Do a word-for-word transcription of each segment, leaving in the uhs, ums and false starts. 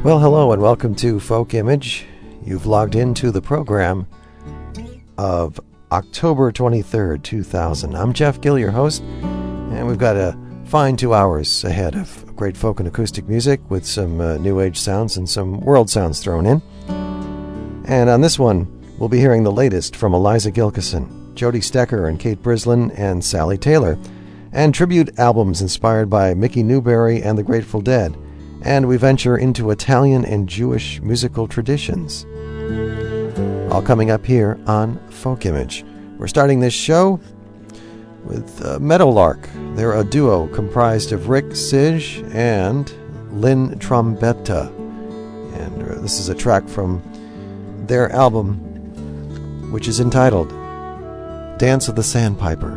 Well, hello and welcome to Folk Image. You've logged into the program of October twenty-third, two thousand. I'm Jeff Gill, your host, and we've got a fine two hours ahead of great folk and acoustic music with some uh, new age sounds and some world sounds thrown in. And on this one, we'll be hearing the latest from Eliza Gilkyson, Jody Stecker and Kate Brislin, and Sally Taylor, and tribute albums inspired by Mickey Newbury and the Grateful Dead. And we venture into Italian and Jewish musical traditions. All coming up here on Folk Image. We're starting this show with uh, Meadowlark. They're a duo comprised of Rick Sige and Lynn Trombetta. And uh, this is a track from their album, which is entitled Dance of the Sandpiper.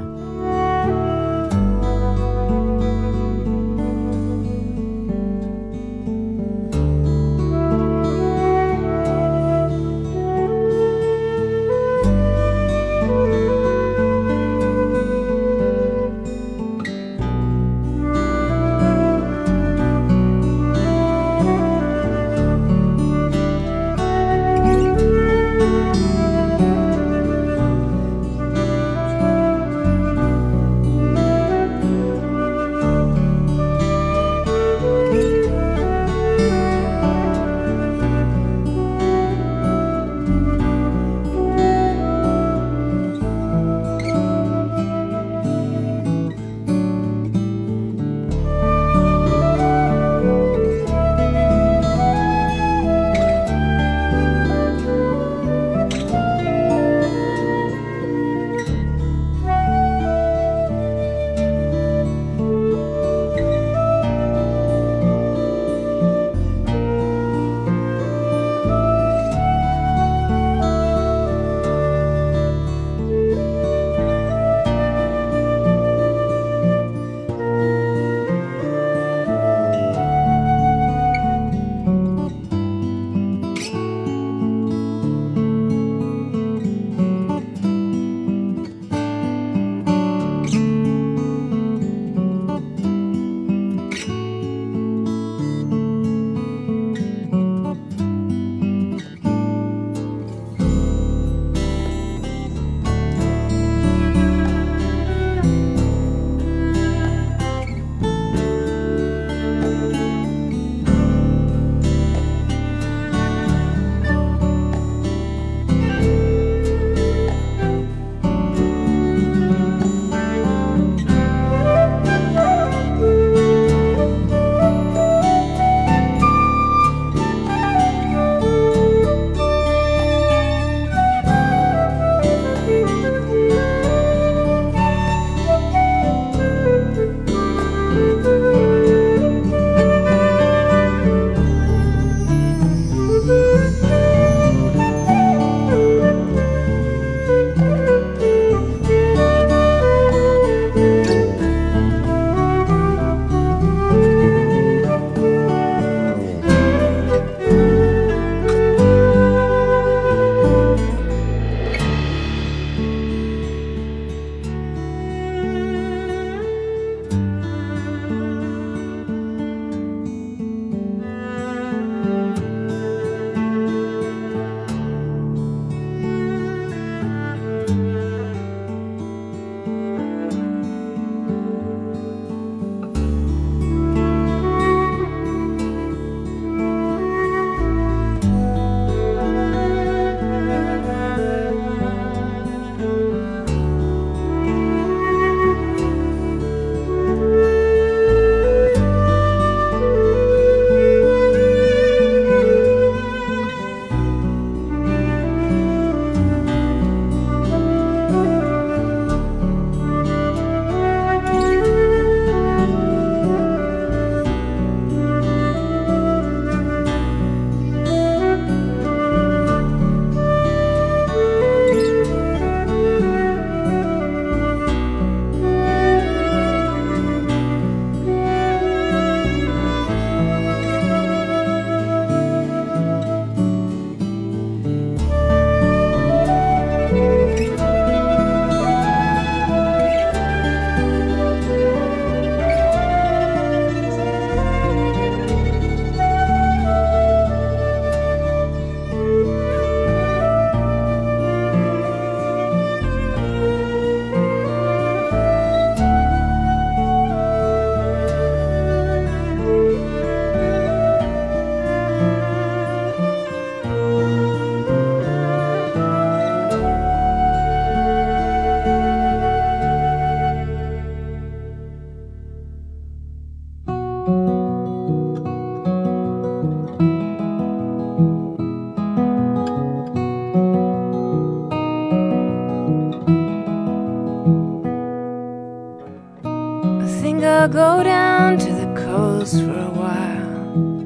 go down to the coast for a while,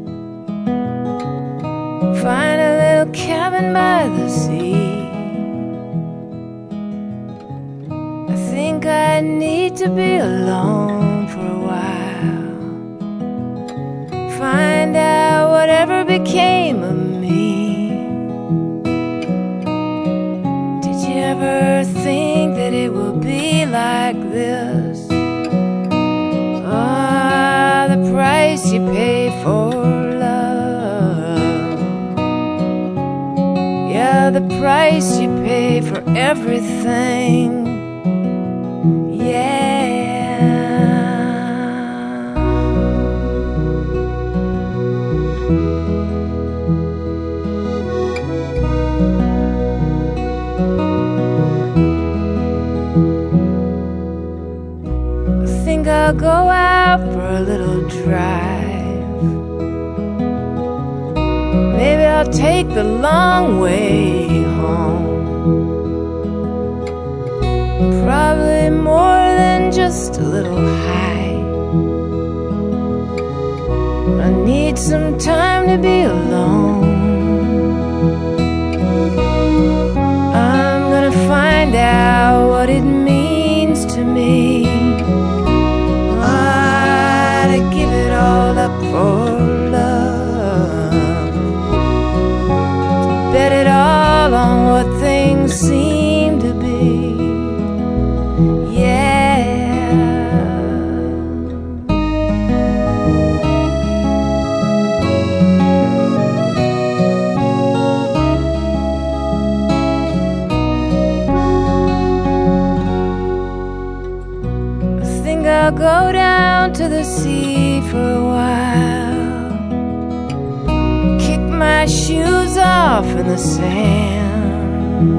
find a little cabin by the sea. I think I need to be alone for a while, find out whatever became of me. Did you ever think that it will be like this? Ah, the price you pay for love. Yeah, the price you pay for everything. Yeah. I think I'll go out for a little drive. Maybe I'll take the long way home. Probably more than just a little high. I need some time to be alone. I'm gonna find out what it means to me. Ah, to give it all up for love, to bet it all on what things seem to be. I'll go down to the sea for a while, kick my shoes off in the sand.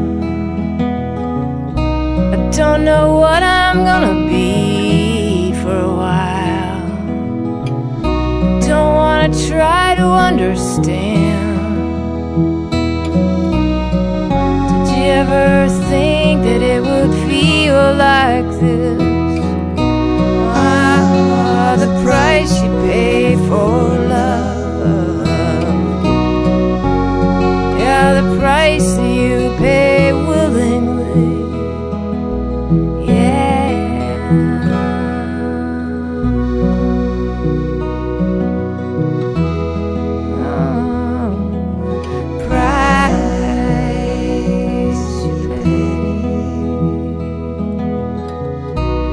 I don't know what I'm gonna be for a while. Don't wanna try to understand. Did you ever think that it would feel like this? The price you pay for love. Yeah, the price that you pay willingly. Yeah. Oh, price you pay.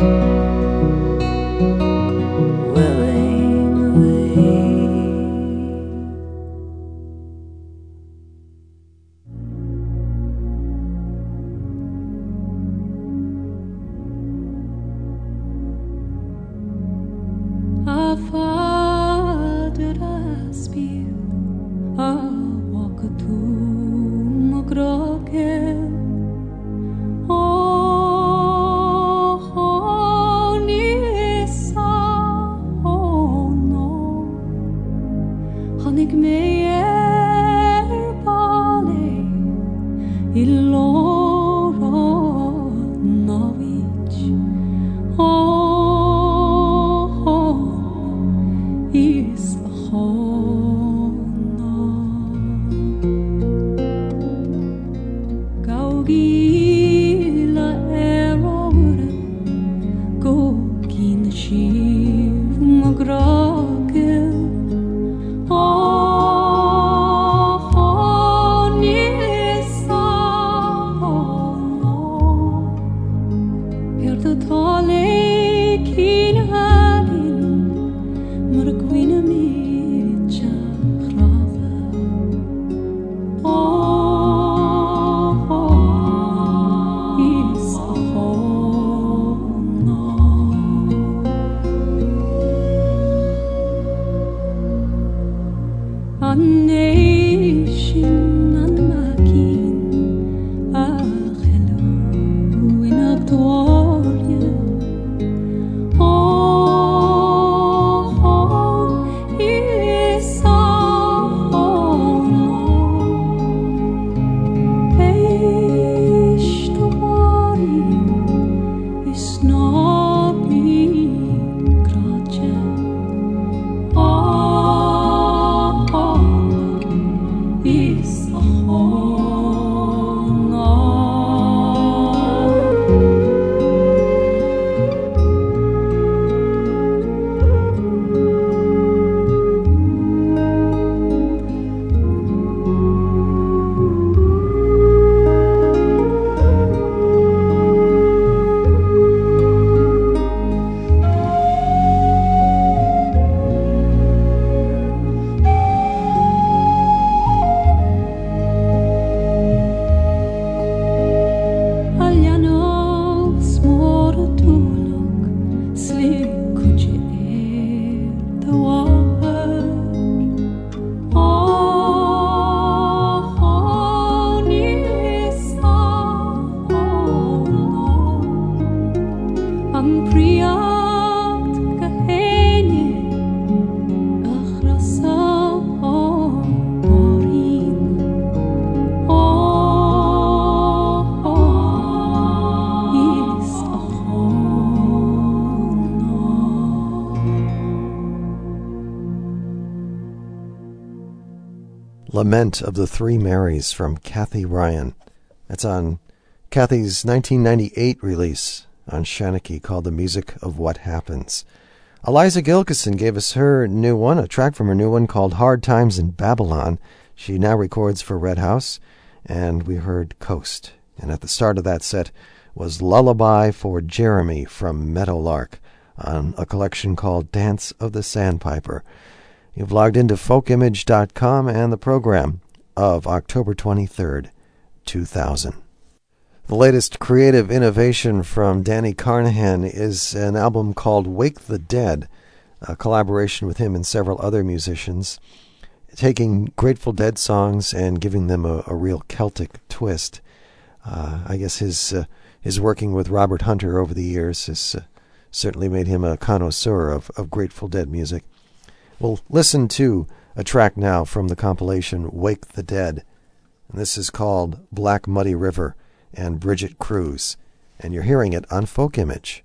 Lament of the Three Marys from Kathy Ryan. That's on Kathy's nineteen ninety-eight release on Shanachie called The Music of What Happens. Eliza Gilkison gave us her new one, a track from her new one called Hard Times in Babylon. She now records for Red House, and we heard Coast. And at the start of that set was Lullaby for Jeremy from Meadowlark on a collection called Dance of the Sandpiper. You've logged into folk image dot com and the program of October twenty-third, two thousand. The latest creative innovation from Danny Carnahan is an album called Wake the Dead, a collaboration with him and several other musicians, taking Grateful Dead songs and giving them a, a real Celtic twist. Uh, I guess his uh, his working with Robert Hunter over the years has uh, certainly made him a connoisseur of, of Grateful Dead music. We'll listen to a track now from the compilation Wake the Dead. And this is called Black Muddy River and Bridget Cruz. And you're hearing it on Folk Image.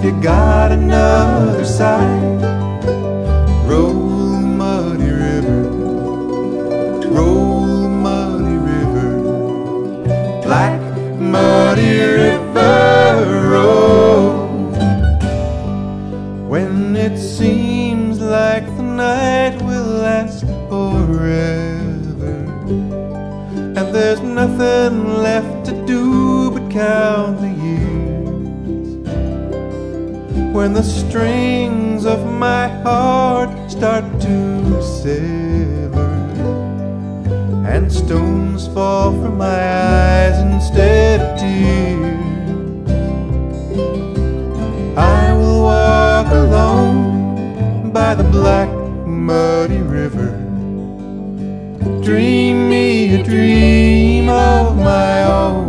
you got another side. Roll, muddy river, roll, muddy river, black muddy river, roll. When it seems like the night will last forever, and there's nothing left to do but count the years. When the strings of my heart start to sever, and stones fall from my eyes instead of tears, I will walk alone by the black muddy river, dream me a dream of my own.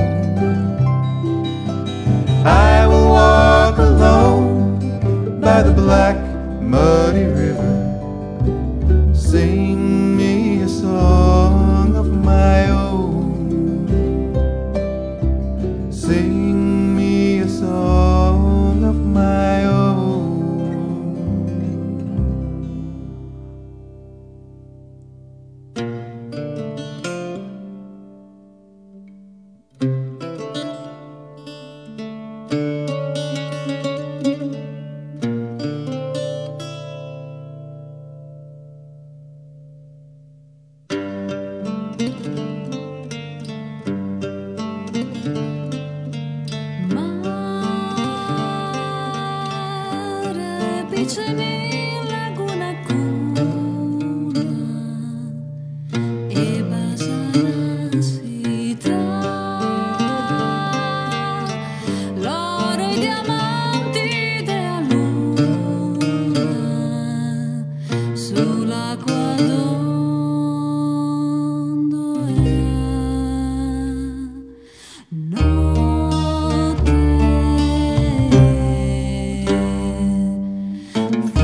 I will walk alone by the black muddy river, sing me a song of my own, sing me a song of my own. Notte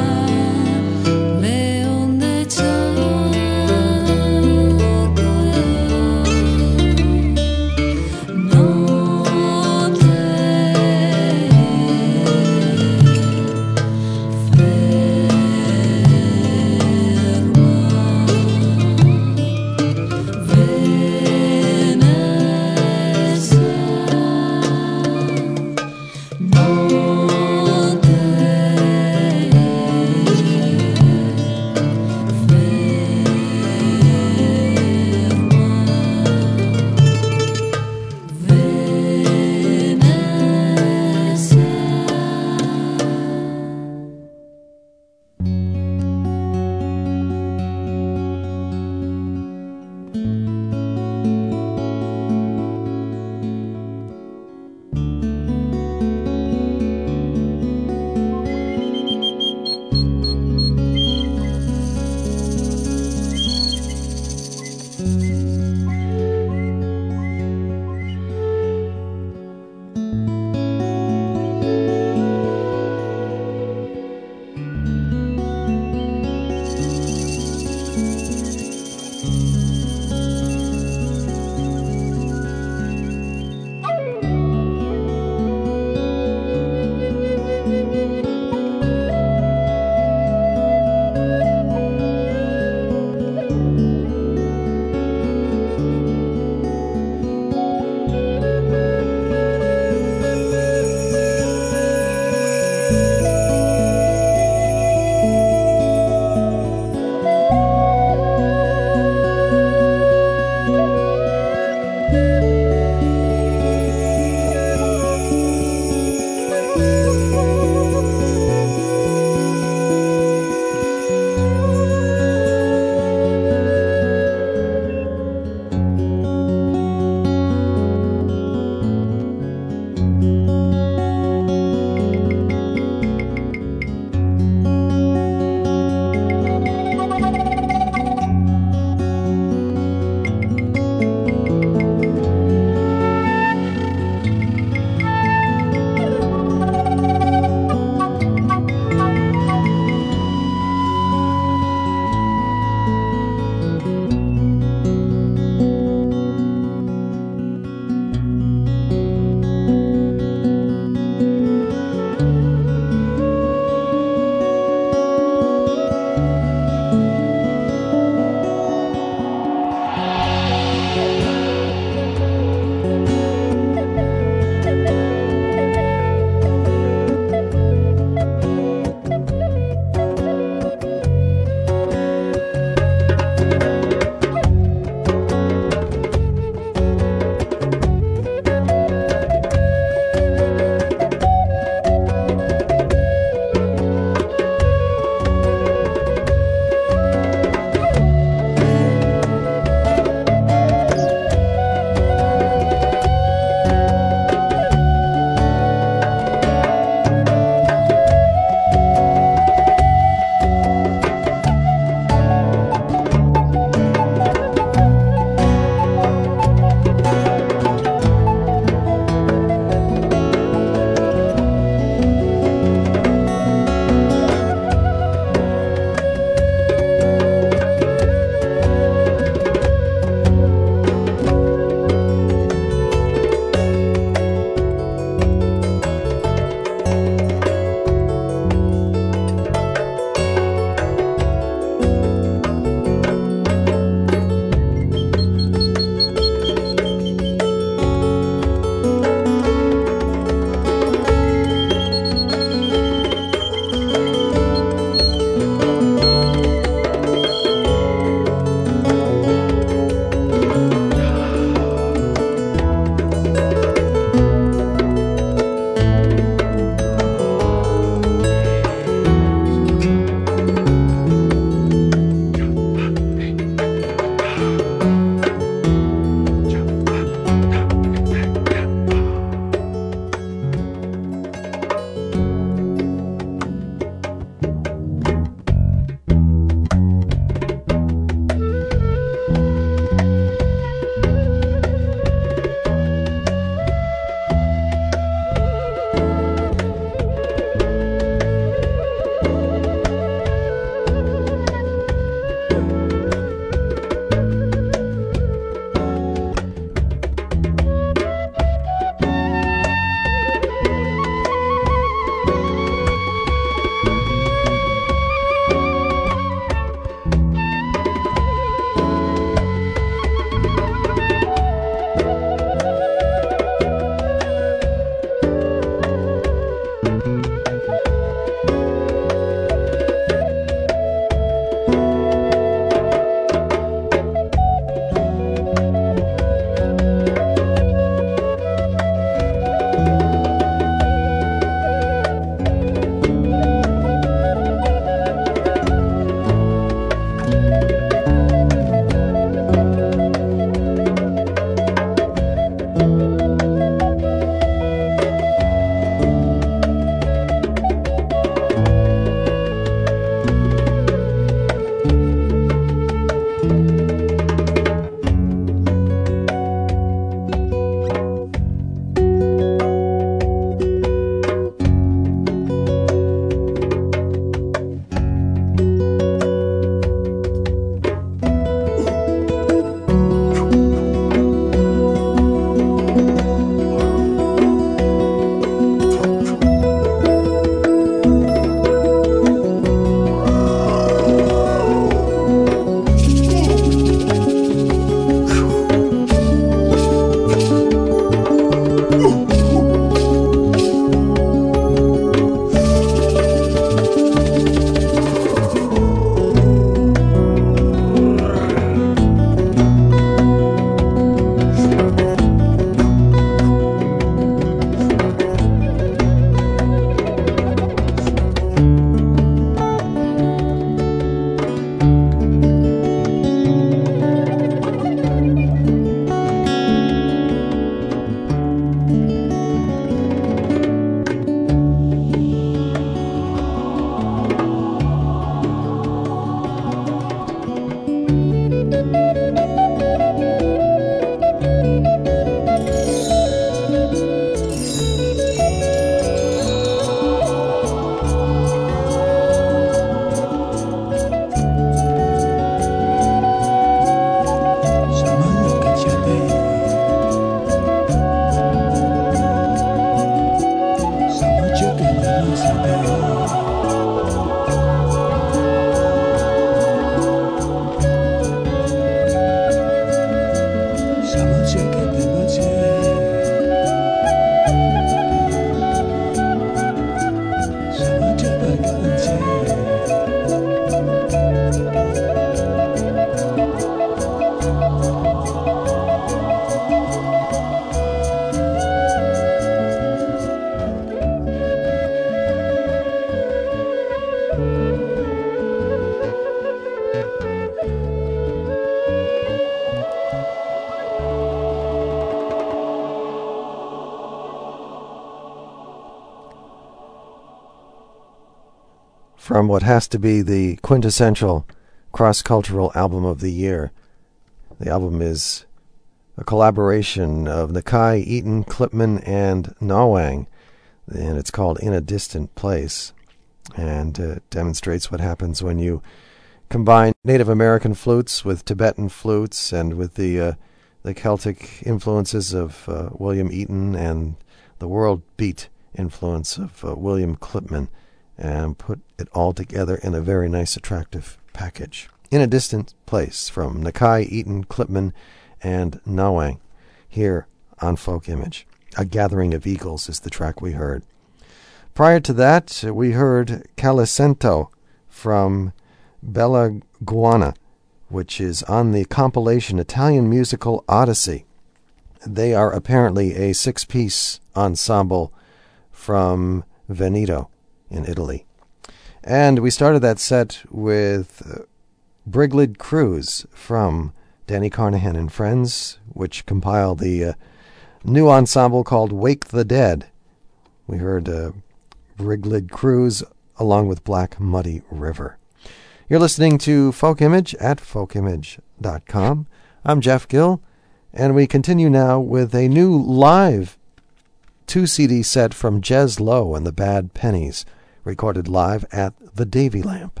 from what has to be the quintessential cross-cultural album of the year. The album is a collaboration of Nakai, Eaton, Klipman, and Nawang, and it's called In a Distant Place, and uh, demonstrates what happens when you combine Native American flutes with Tibetan flutes and with the uh, the Celtic influences of uh, William Eaton and the world beat influence of uh, William Klipman, and put it all together in a very nice, attractive package. In a Distant Place from Nakai, Eaton, Klipman, and Nawang, here on Folk Image. A Gathering of Eagles is the track we heard. Prior to that, we heard Calicento from Bella Guana, which is on the compilation Italian Musical Odyssey. They are apparently a six-piece ensemble from Veneto in Italy. And we started that set with Briglid Cruise from Danny Carnahan and Friends, which compiled the uh, new ensemble called Wake the Dead. We heard uh, Briglid Cruise along with Black Muddy River. You're listening to Folk Image at folk image dot com. I'm Jeff Gill, and we continue now with a new live two-C D set from Jez Lowe and the Bad Pennies, recorded live at the Davy Lamp.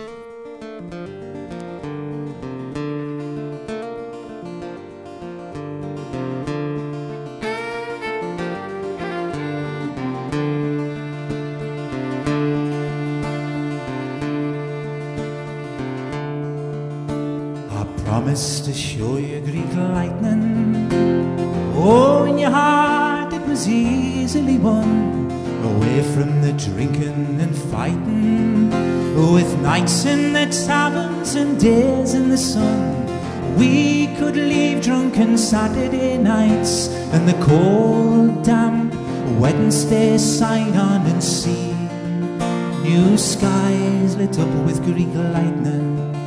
Promised to show you Greek lightning. Oh, in your heart it was easily won, away from the drinking and fighting, with nights in the taverns and days in the sun. We could leave drunken Saturday nights and the cold, damp Wednesday sight on and see new skies lit up with Greek lightning.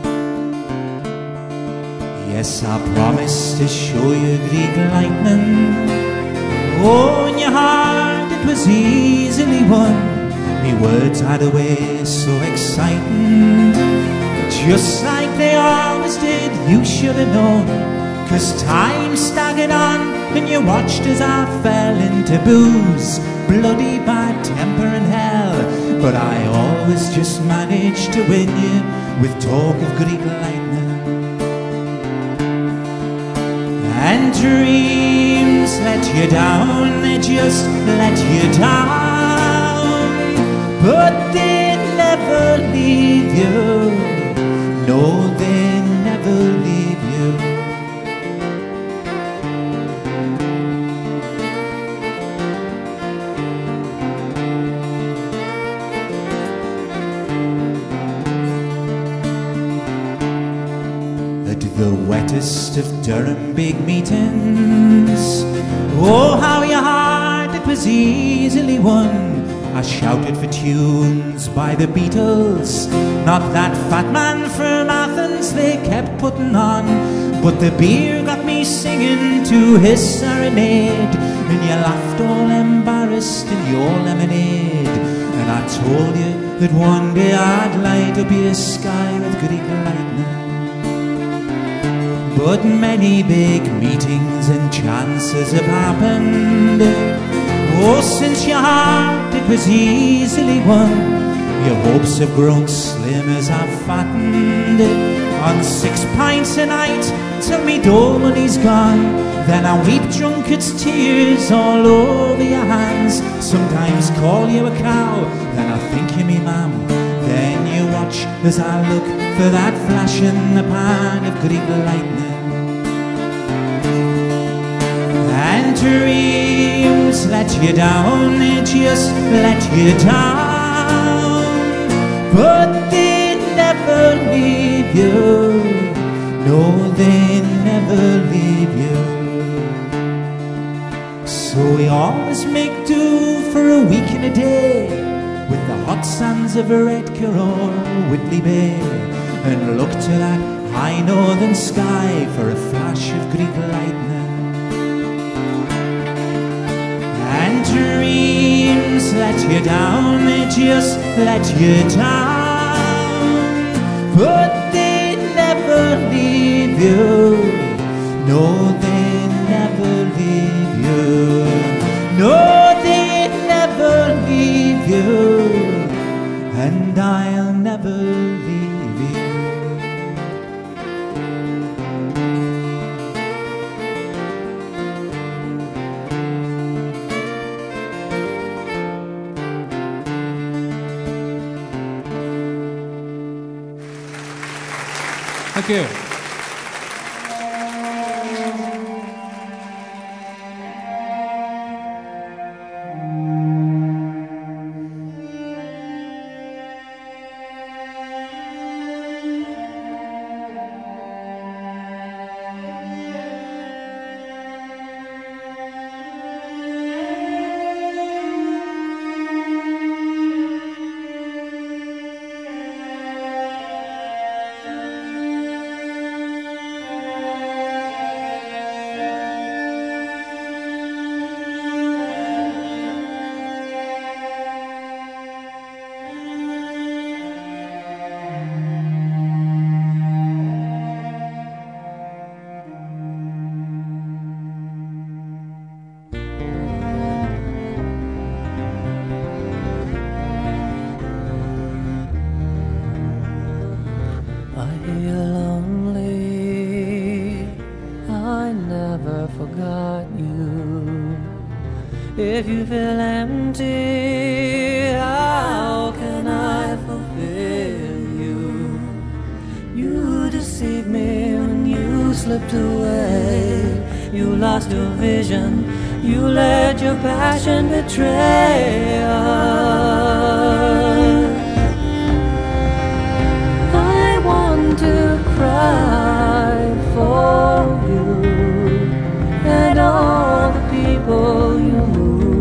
Yes, I promised to show you Greek lightning. Oh, in your heart it was easily won. Me words had a way so exciting, just like they always did, you should have known. Cause time staggered on and you watched as I fell into booze, bloody bad temper and hell. But I always just managed to win you with talk of Greek lightning. And dreams let you down, they just let you down, but they never leave you, no, they never leave you. The wettest of Durham big meetings, oh, how your heart it was easily won. I shouted for tunes by the Beatles, not that fat man from Athens they kept putting on, but the beer got me singing to his serenade, and you laughed all embarrassed in your lemonade. And I told you that one day I'd light up your sky with Greek lightning. But many big meetings and chances have happened. Oh, since your heart it was easily won, your hopes have grown slim as I've fattened on six pints a night till me dole money's gone. Then I weep drunkard's tears all over your hands. Sometimes call you a cow, then I think you me ma'am. Then you watch as I look for that flash in the pan of Greek lightning. And dreams let you down, they just let you down, but they never leave you, no, they never leave you. So we always make do for a week and a day with the hot sands of Redcar or Whitley Bay, and look to that high northern sky for a flash of Greek lightning. And dreams let you down, they just let you down, but they never leave you. No, they never leave you. No, they never leave you. And I'll never leave you. Thank you. If you feel empty, how can I fulfill you? You deceived me when you slipped away. You lost your vision, you let your passion betray us. I want to cry for you and all the people you moved.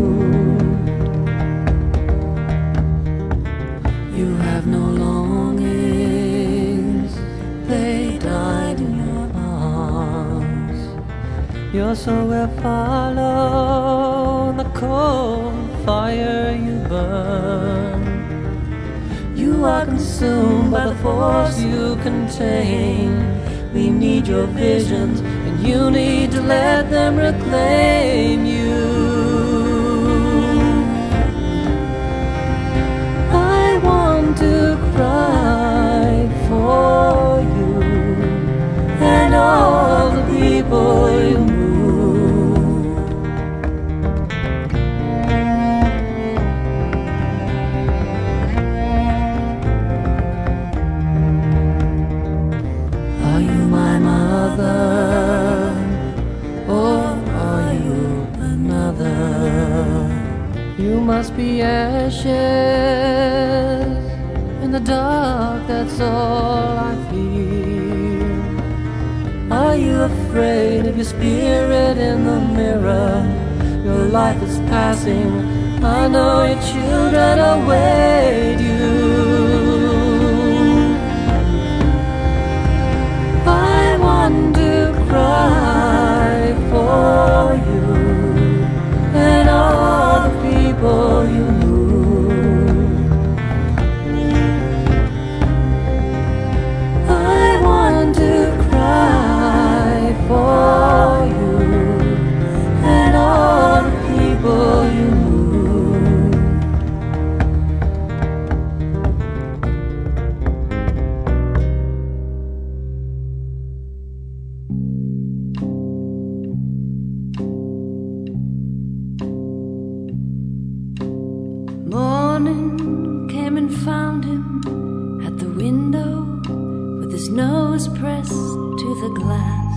You have no longings, they died in your arms. Your soul will follow the cold fire you burn. You are consumed by the force you contain. We need your visions, and you need to let them reclaim you. I want to cry for you and all the people you move. Are you my mother, or are you another? You must be ashes in the dark, that's all I feel. Are you afraid of your spirit in the mirror? Your life is passing, I know your children await you. I want to cry for you and all the people you move. I want to cry for you and all the people you move. Morning came and found him at the window with his nose pressed to the glass.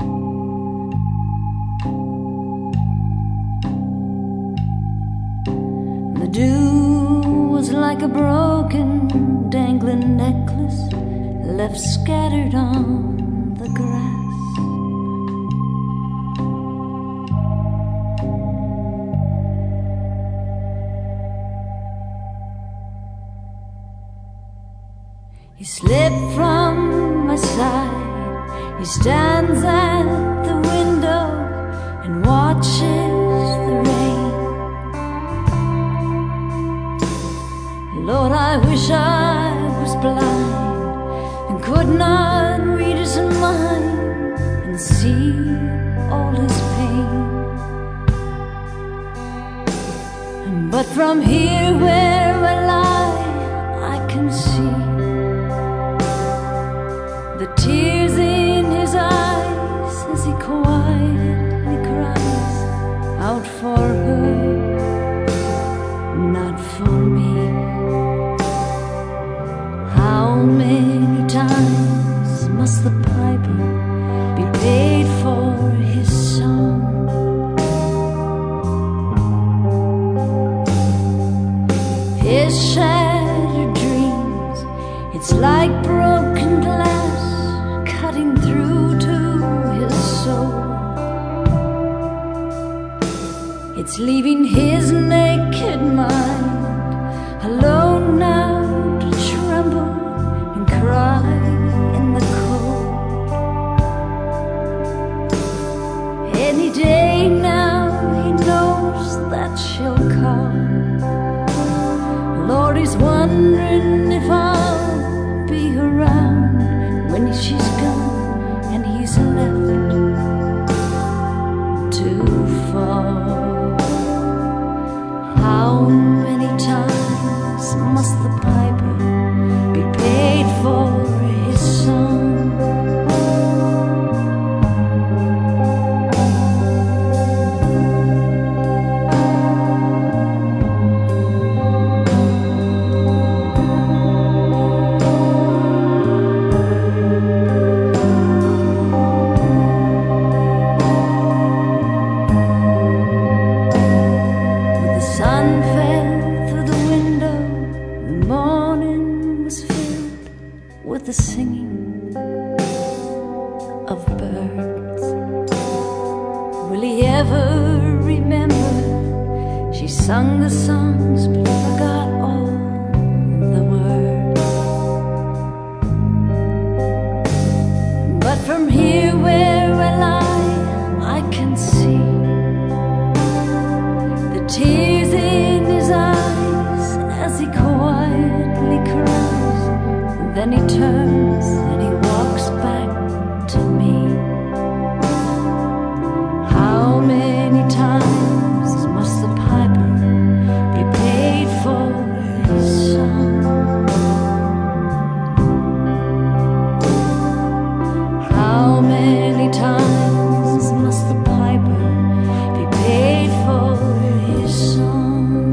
The dew was like a broken, dangling necklace left scattered on the grass. He slipped from my side. He stands at the window and watches the rain. Lord, I wish I was blind and God read his mind and see all his pain. But from here where I lie, I can see the tears in his eyes as he quietly cries out for her, not for me. How many times must the piper be paid for his song? His shattered dreams, it's like broken glass cutting through to his soul. It's leaving his naked mind alone now to tremble and cry in the cold. Any day now he knows that she'll come. Lord, he's wondering if I'll be around when she's gone and he's left to fall. How many times must the piper be paid for his song? The singing of birds. Will he ever remember she sung the songs but forgot all the words? But from here where I lie, I can see the tears in his eyes as he quietly cries. Then he turns and he walks back to me. How many times must the piper be paid for his song? How many times must the piper be paid for his song?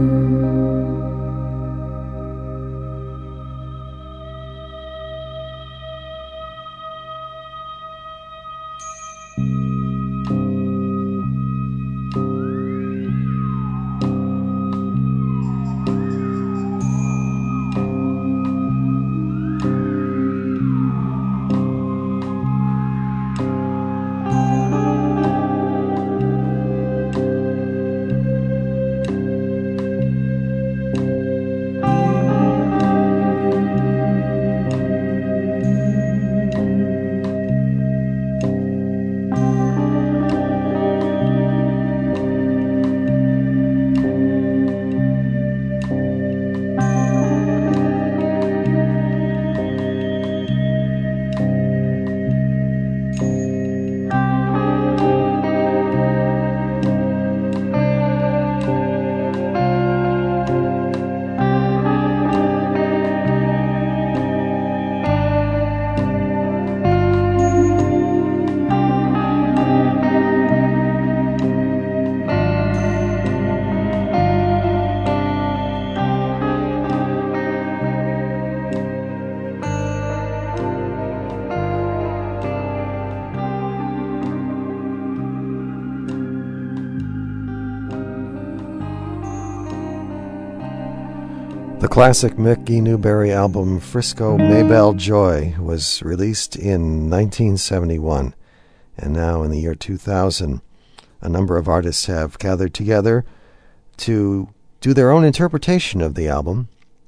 The classic Mickey Newbury album Frisco Maybelle Joy was released in nineteen seventy-one, and now in the year two thousand, a number of artists have gathered together to do their own interpretation of the album.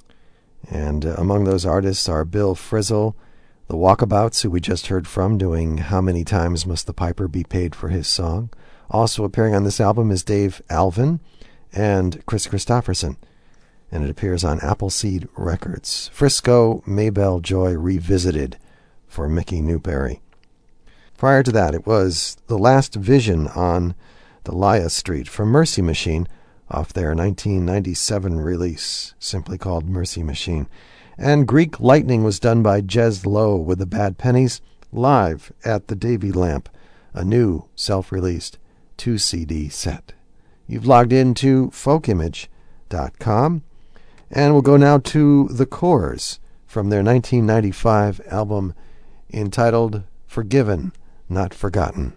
And uh, among those artists are Bill Frisell, the Walkabouts, who we just heard from, doing How Many Times Must the Piper Be Paid for His Song. Also appearing on this album is Dave Alvin and Chris Christopherson, and it appears on Appleseed Records. Frisco Maybelle Joy Revisited for Mickey Newberry. Prior to that, it was The Last Vision on Delia Street from Mercy Machine off their nineteen ninety-seven release, simply called Mercy Machine. And Greek Lightning was done by Jez Lowe with the Bad Pennies live at the Davy Lamp, a new self-released two C D set. You've logged into folk image dot com, and we'll go now to The Corrs from their nineteen ninety-five album entitled Forgiven, Not Forgotten.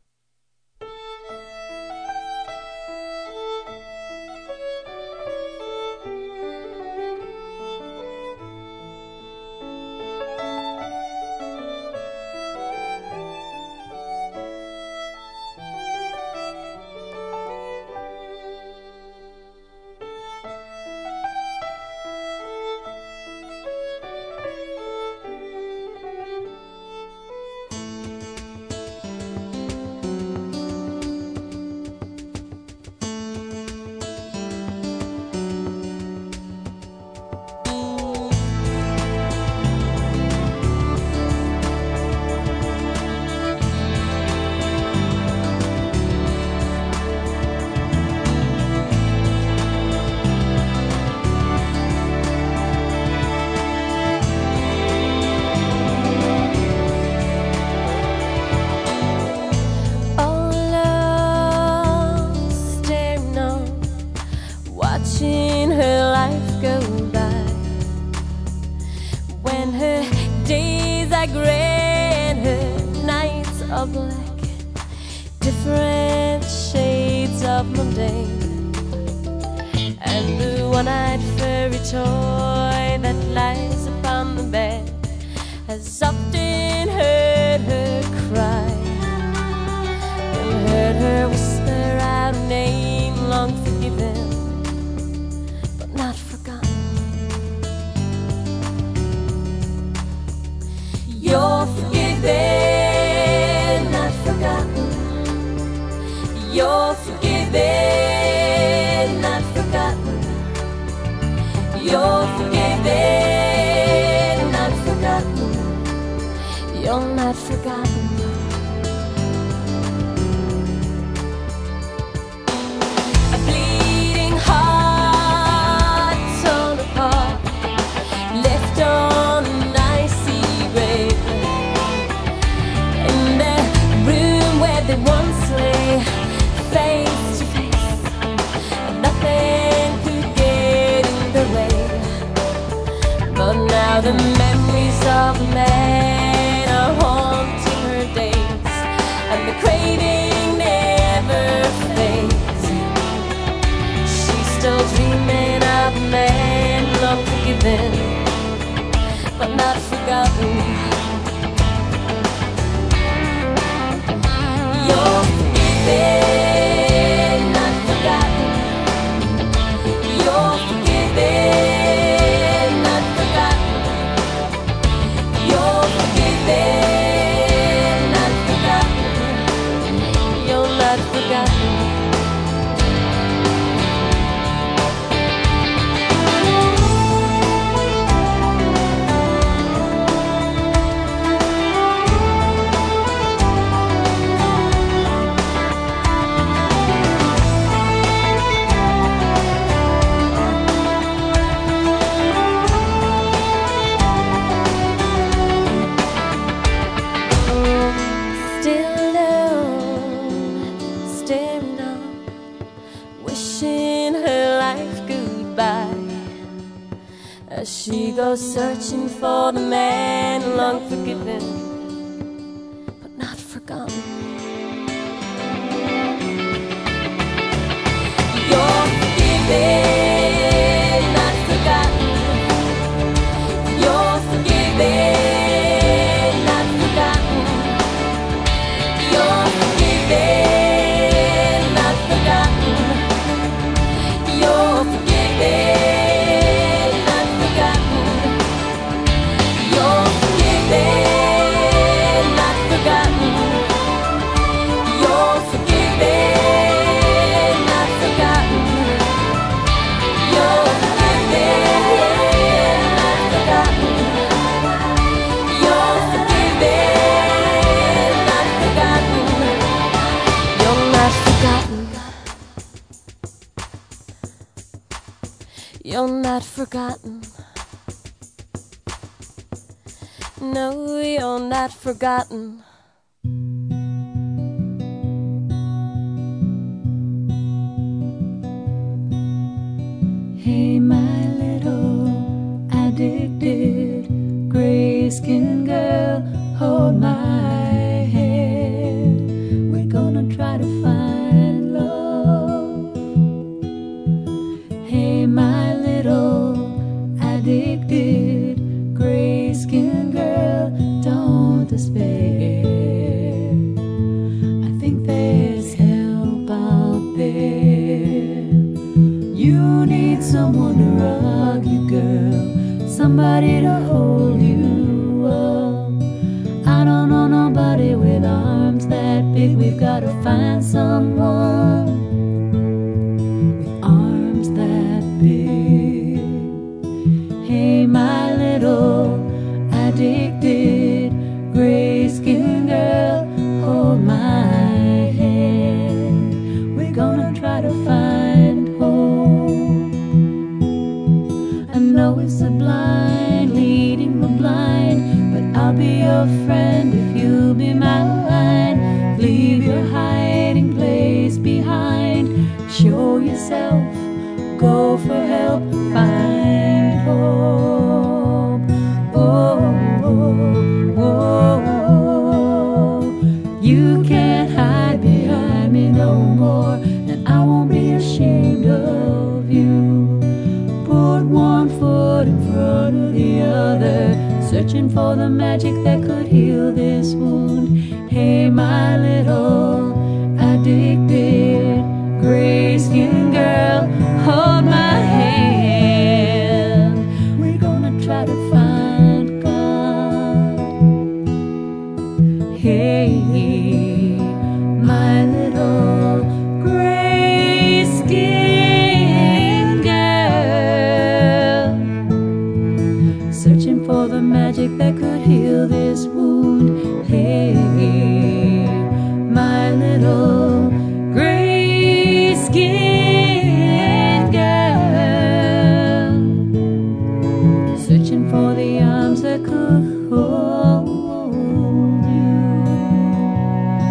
Searching for the man long forgiven, but not forgotten. You're forgiven, not forgotten. You're forgiven, not forgotten. You're forgiven, not forgotten. You're forgiven. You're forgiven. not forgotten. No, you're not forgotten. Hey, my little addicted gray-skinned girl, hold my hand. We're gonna try to find love. Hey, my little addicted gray-skinned girl, don't despair. I think there's help out there. You need someone to rock you, girl, somebody to hold you up. I don't know nobody with arms that big. We've got to find someone with arms that big. Hey, my little addicted gray-skinned girl, hold my hand. We're gonna try to find hope. I know it's the blind leading the blind, but I'll be your friend if you'll be mine. Leave your hiding place behind. Show yourself, go for help, find hope. Oh, oh, oh, oh. You can't hide behind me no more, and I won't be ashamed of you. Put one foot in front of the other, searching for the magic that could heal this wound. Hey, my little addicted gray-skinned girl, hold my hand. We're gonna try to find God. Hey, my little gray-skinned girl, searching for the magic that could heal this wound. Hey, my little gray-skinned girl, searching for the arms that could hold you.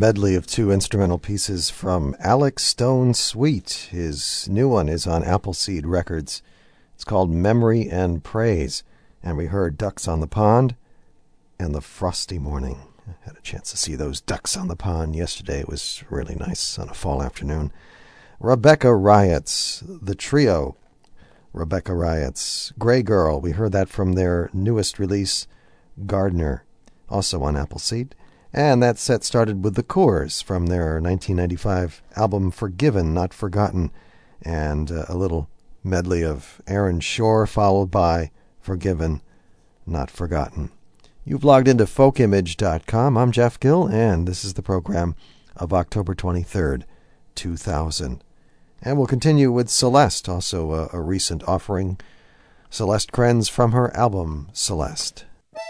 medley of two instrumental pieces from Alex Stone Sweet. His new one is on Appleseed Records. It's called Memory and Praise. And we heard Ducks on the Pond and The Frosty Morning. I had a chance to see those ducks on the pond yesterday. It was really nice on a fall afternoon. Rebecca Riots, the trio. Rebecca Riots, Grey Girl. We heard that from their newest release, Gardener, also on Appleseed. And that set started with The Coors from their nineteen ninety-five album Forgiven, Not Forgotten, and uh, a little medley of Aaron Shore, followed by Forgiven, Not Forgotten. You've logged into folk image dot com. I'm Jeff Gill, and this is the program of October twenty-third, two thousand. And we'll continue with Celeste, also a, a recent offering. Celeste Krenz from her album Celeste.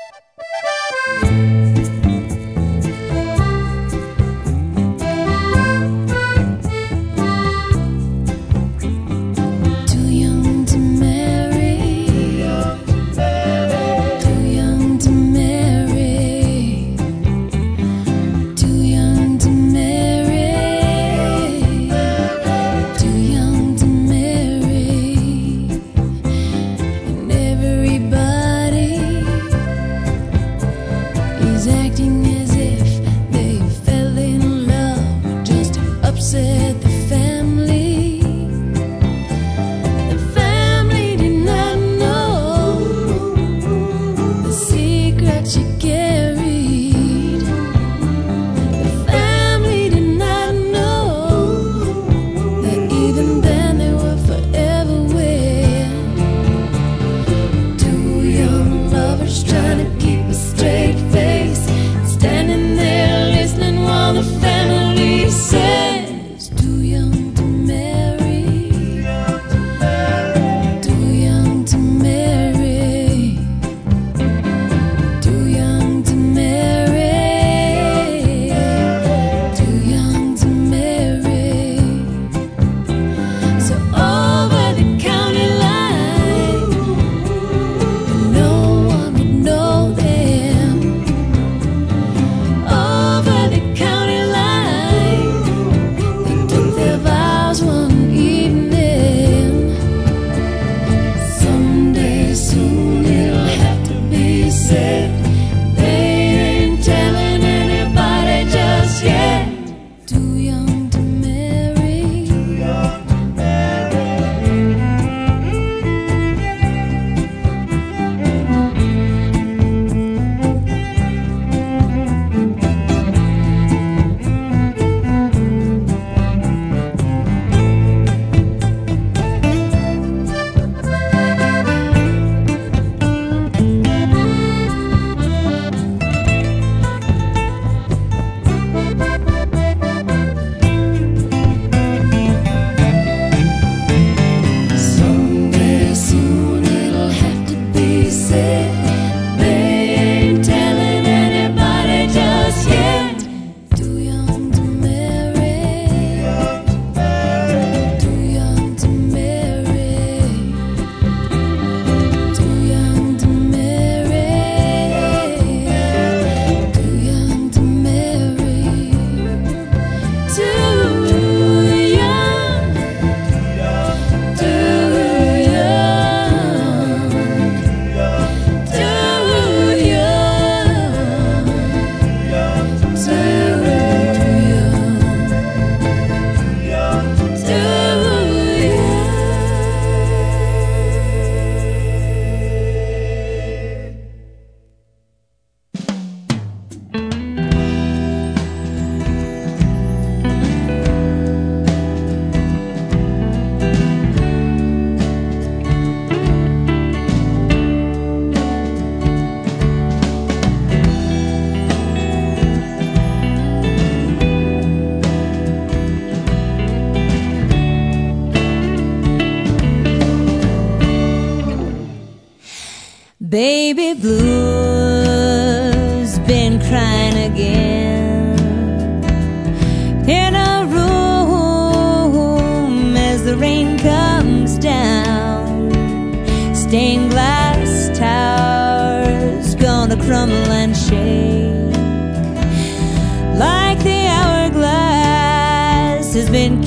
Baby blues been crying again in a room as the rain comes down. Stained glass towers gonna crumble and shake like the hour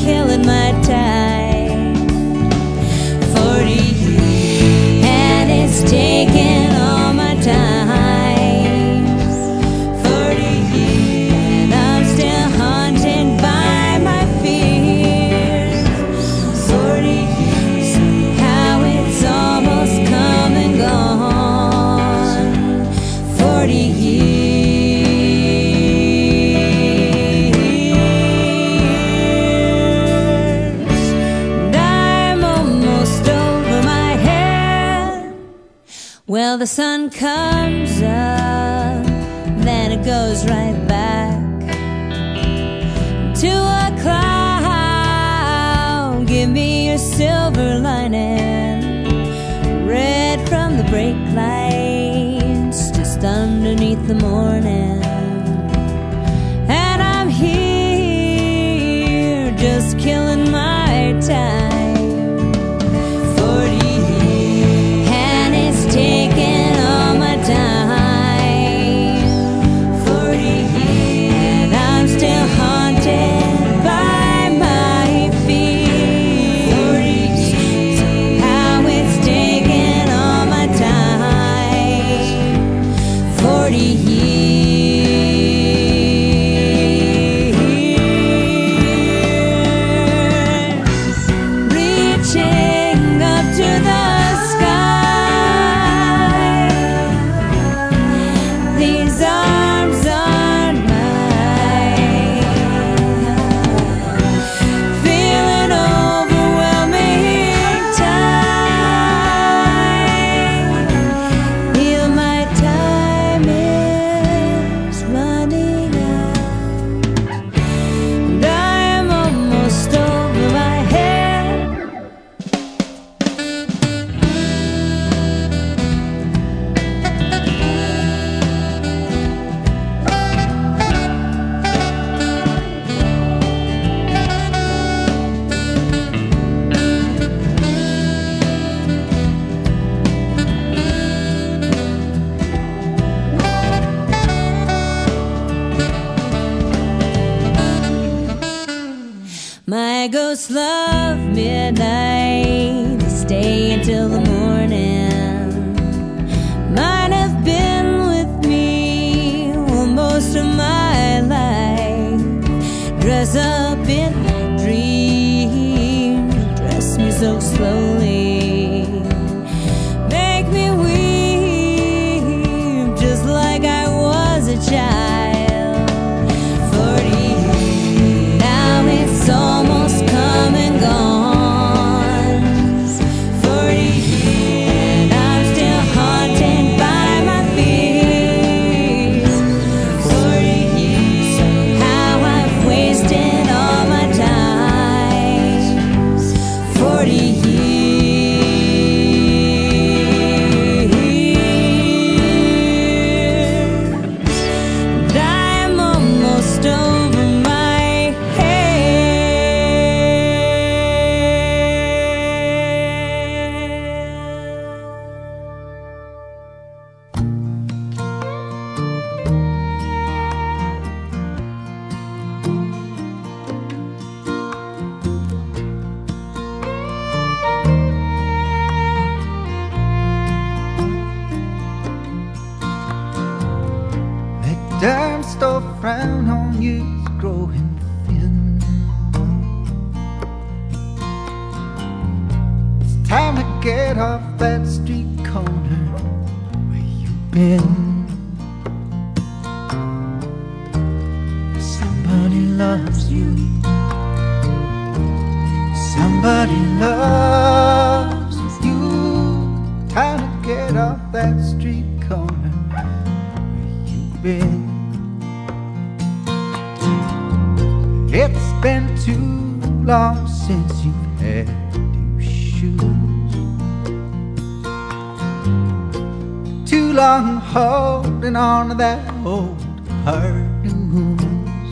killing my time. Forty years, and it's taking all my time. Forty years, and I'm still haunted by my fears. Forty years, how it's almost come and gone. Forty years. Well, the sun comes up, then it goes right back to a cloud. Give me your silver lining, red from the brake lights, just underneath the morning. And I'm here, just killing my time. Taking all my time. Forty years, I'm still haunted by my fears. Forty years, how it's taking all my time. Forty years, reaching up to the my ghosts love midnight, they stay until the morning. Might have been with me well, most of my life. Dress up in my dreams, dress me so slowly, make me weep just like I was a child. Almost come and gone. Forty years, I'm still haunted by my fears. Forty years, how I've wasted all my time. Forty years, and I'm almost over my damn store frown on you is growing thin. It's time to get off that street corner where you've been. Somebody loves you. Somebody loves you. Time to get off that street corner where you've been. It's been too long since you've had new shoes, too long holding on to that old hard news.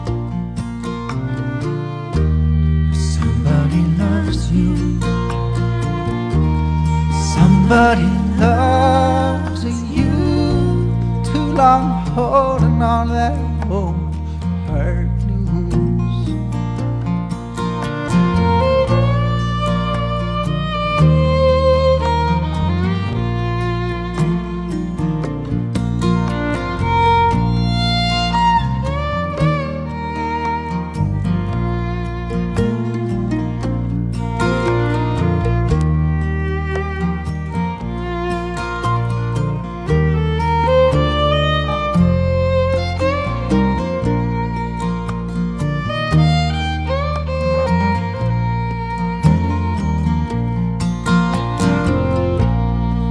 Somebody loves you. Somebody loves you. Too long holding on to that old hard news.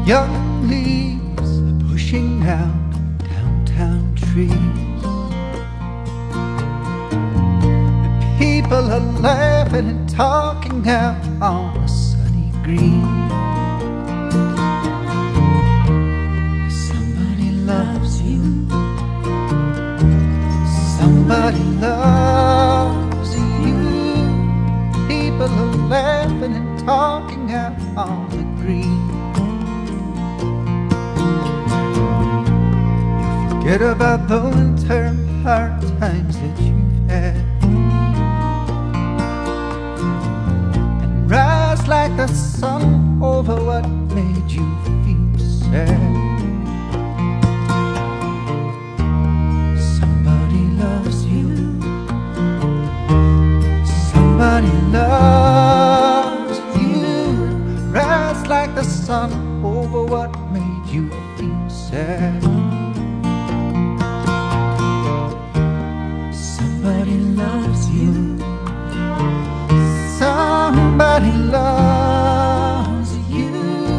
Young leaves are pushing out downtown trees. The people are laughing and talking out on a sunny green. Somebody loves you. Somebody loves you. People are laughing and talking out on the green. Forget about the winter hard times that you've had, and rise like the sun over what made you feel sad. Somebody loves you. Somebody loves you. Rise like the sun over what made you feel sad. Somebody loves you. Somebody loves you.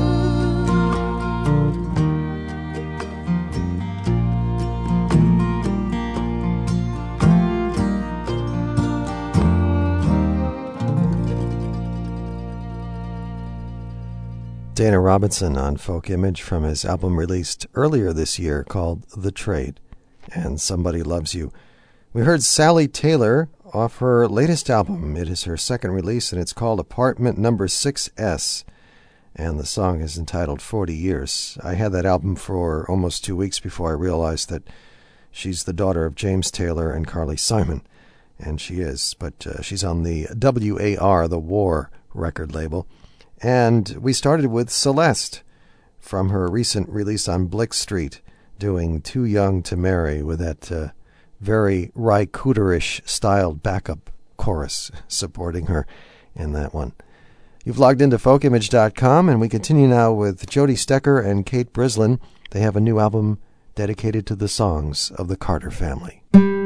Dana Robinson on Folk Image from his album released earlier this year called The Trade and Somebody Loves You. We heard Sally Taylor off her latest album. It is her second release, and it's called Apartment Number six S, and the song is entitled forty years. I had that album for almost two weeks before I realized that she's the daughter of James Taylor and Carly Simon, and she is, but uh, she's on the W A R, the War record label. And we started with Celeste from her recent release on Blick Street, doing Too Young to Marry with that uh, very Ry Cooder-ish styled backup chorus supporting her in that one. You've logged into folk image dot com, and we continue now with Jody Stecker and Kate Brislin. They have a new album dedicated to the songs of the Carter family.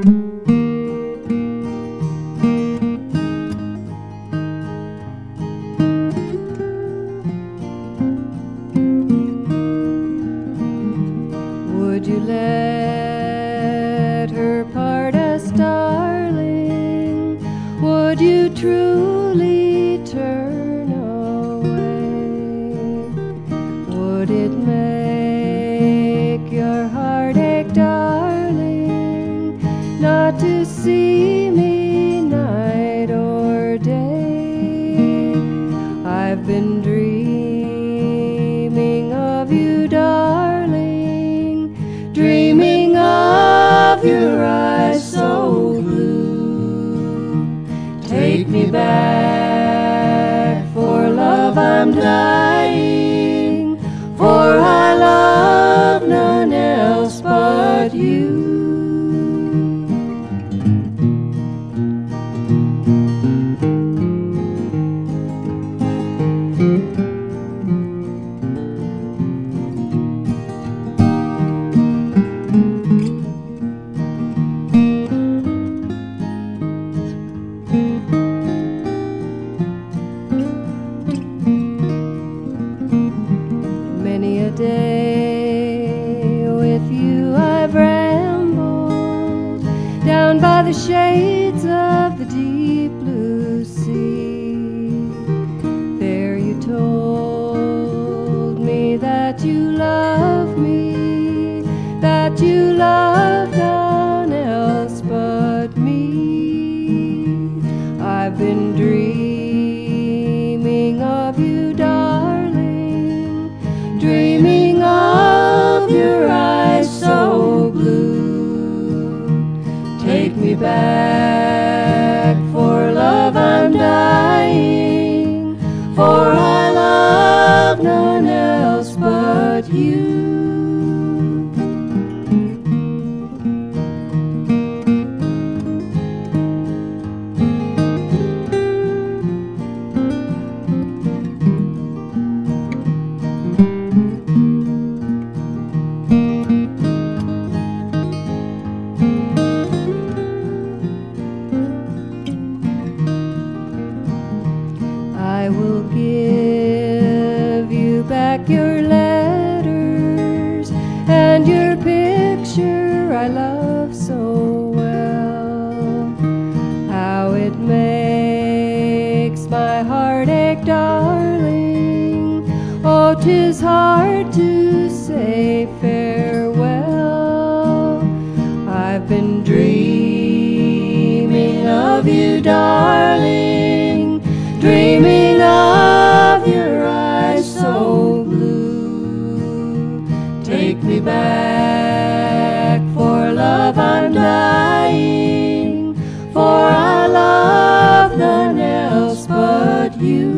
Would you let her part us, darling? Would you truly turn away? Would it make your heart ache, darling, not to see me night or day? I've been dreaming of you, darling, dreaming of your eyes so blue. Take me back, for love I'm dying, for I love none else but you. Many a day with you I've rambled down by the shades of the deep blue sea. There you told me that you love me, that you love none else but me. I've been dreaming of you, darling, dreaming of your eyes so blue. Take me back, for love I'm dying, for I love none else but you. I will give you back your letter clear picture I love so well, how it makes my heart ache, darling. Oh, 'tis hard to say farewell. I've been dreaming of you, darling, dreaming of your eyes so blue. Take me back, for love I'm dying, for I love none else but you.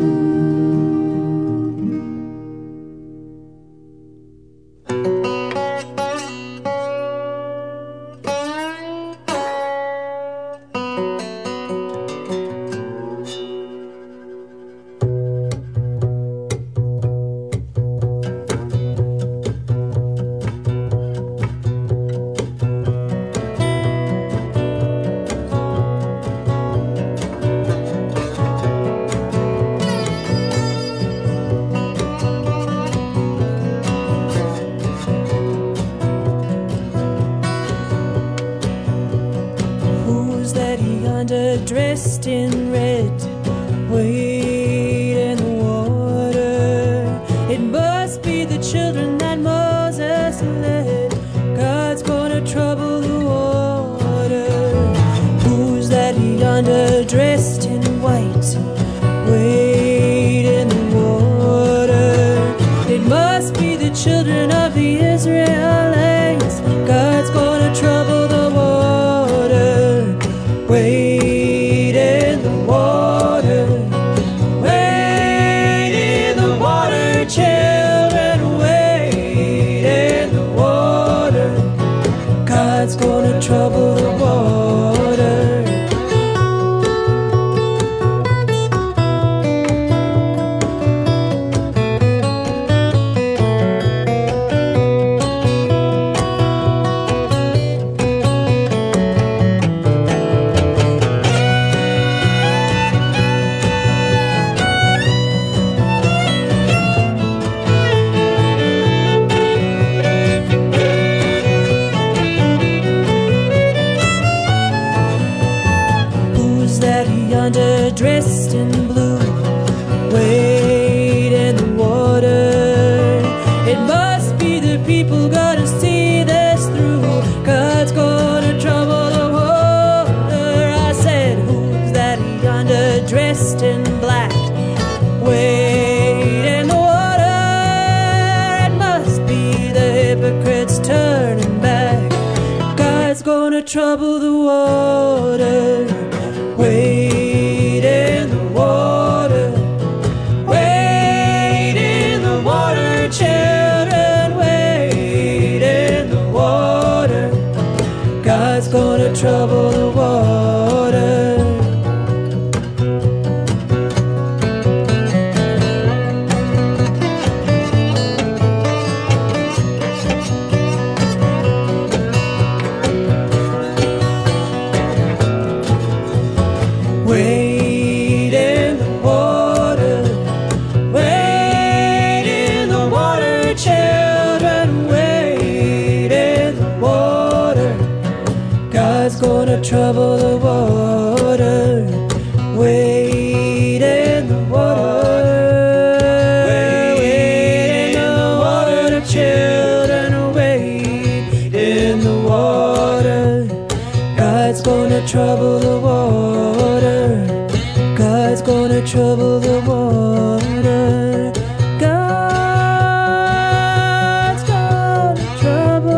Dressed in red, wade in the water. It must be the children that Moses led. God's gonna trouble the water. Who's that yonder dressed in white, wade in the water? It must be the children of the Israelites. God's gonna trouble the water. Wade trouble the water. Dressed in blue, wade in the water. It must be the people gotta see this through. God's gonna trouble the water. I said, who's that yonder dressed in black, wade in the water? It must be the hypocrites turning back. God's gonna trouble the water. Wade gonna trouble the water. Wade in the water, wade in the water, children, wade in the water. God's gonna trouble the water. Wade in the water. Wade in the water, children, wade in the water. God's gonna trouble the water. God's gonna trouble the water. God's gonna trouble.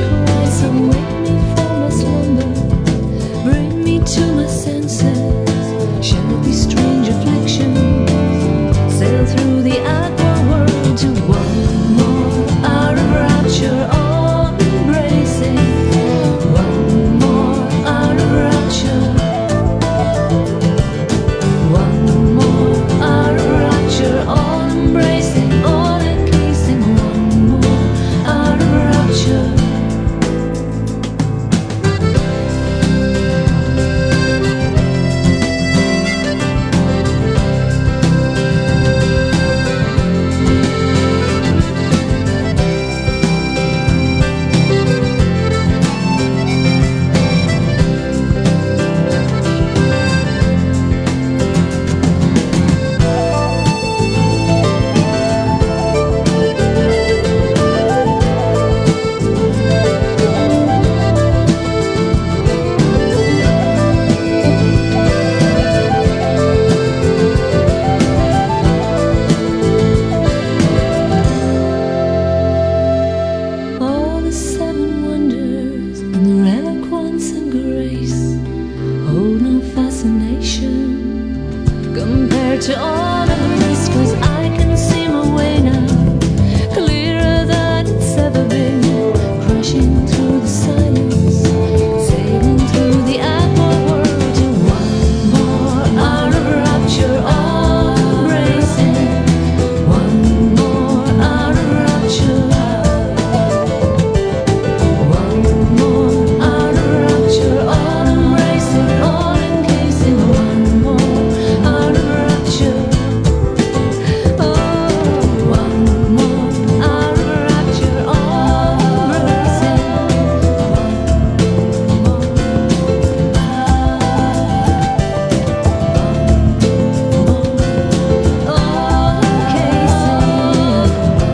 twice and wake me from my slumber. Bring me to my senses. Shall these strange afflictions sail through the aqua world to one more hour of rapture, all embracing. One more hour of rapture. One more hour of rapture, all embracing, all encasing. One more hour of rapture. All the seven wonders and their eloquence and grace hold no fascination compared to all of this, 'cause I can see my way now, clearer than it's ever been, crashing through the silence, sailing through the aqua world to one more hour of rapture, all embracing. One more hour of rapture. One more hour of rapture, all embracing, all encasing. One more hour of rapture. Oh, one more hour of rapture, all embracing. One more all encasing.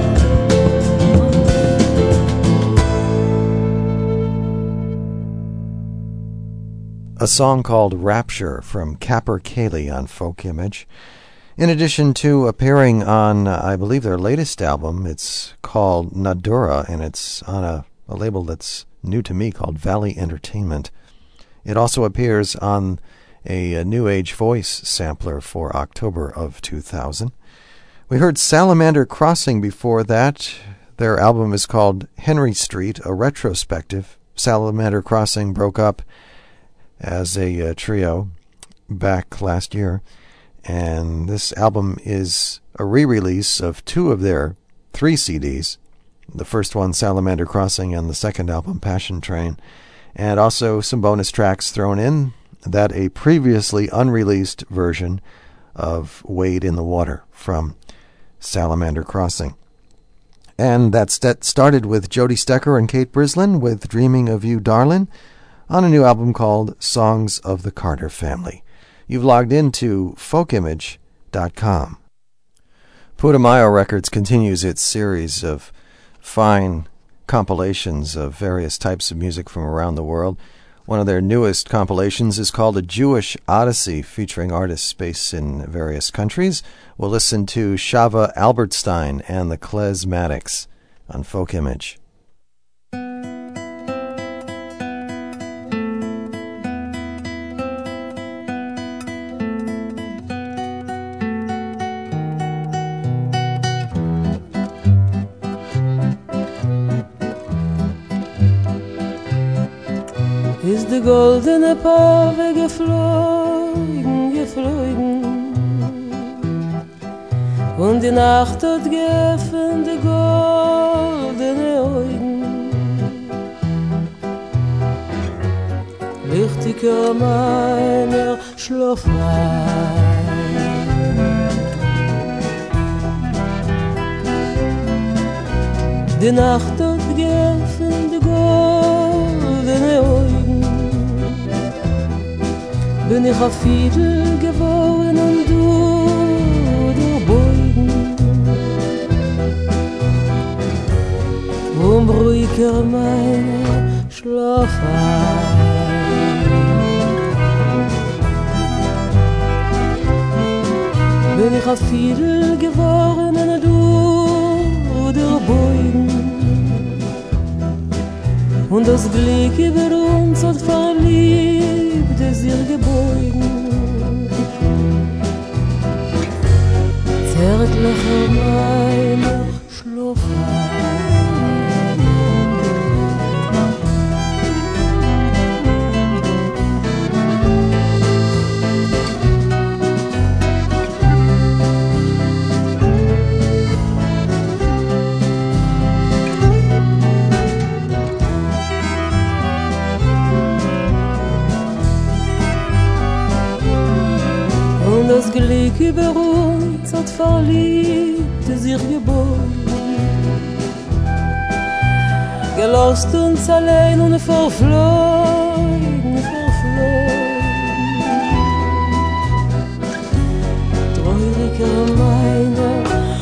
A song called Rapture from Capper Cayley on Folk Image. In addition to appearing on, uh, I believe, their latest album, it's called Nadura, and it's on a, a label that's new to me called Valley Entertainment. It also appears on a, a New Age Voice sampler for October of two thousand. We heard Salamander Crossing before that. Their album is called Henry Street, a retrospective. Salamander Crossing broke up as a uh, trio back last year, and this album is a re-release of two of their three C Ds. The first one, Salamander Crossing, and the second album, Passion Train, and also some bonus tracks thrown in, that a previously unreleased version of Wade in the Water from Salamander Crossing. And that st- started with Jody Stecker and Kate Brislin with Dreaming of You, Darlin', on a new album called Songs of the Carter Family. You've logged into folk image dot com. Putumayo Records continues its series of fine compilations of various types of music from around the world. One of their newest compilations is called A Jewish Odyssey, featuring artists based in various countries. We'll listen to Shava Albertstein and the Klezmatics on Folk Image. Ist die goldene Pave geflogen, geflogen, und die Nacht hat geöffnet die goldene Augen. Lichtiger meiner Schlaf ein. Die Nacht hat geöffnet die goldene Augen. Bin ich auf Fiedel geworden und du der Beugen. Und ruhiger meine Schlaf ein. Bin ich auf Fiedel geworden und du der Beugen. Und das Glück über uns hat verliebt, es ihr gebeugen. Zärtlicher meiner Schlafheit. Und das Glück über uns hat verliebt, es ihr geboren. Gelost uns allein und verflogen, verflogen. Trauriger meiner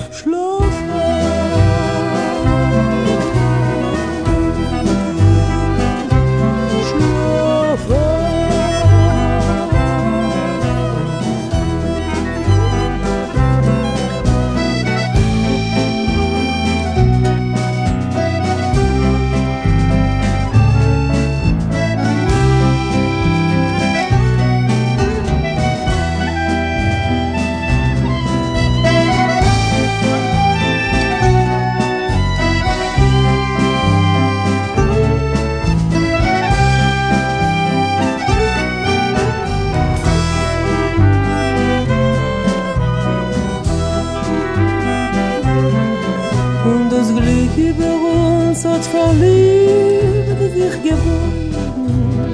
über uns hat verliebt, sich geboren.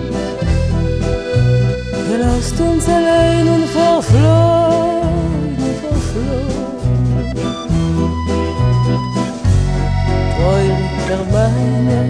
Gelost uns allein und verflogen, verflogen. Treulicher meine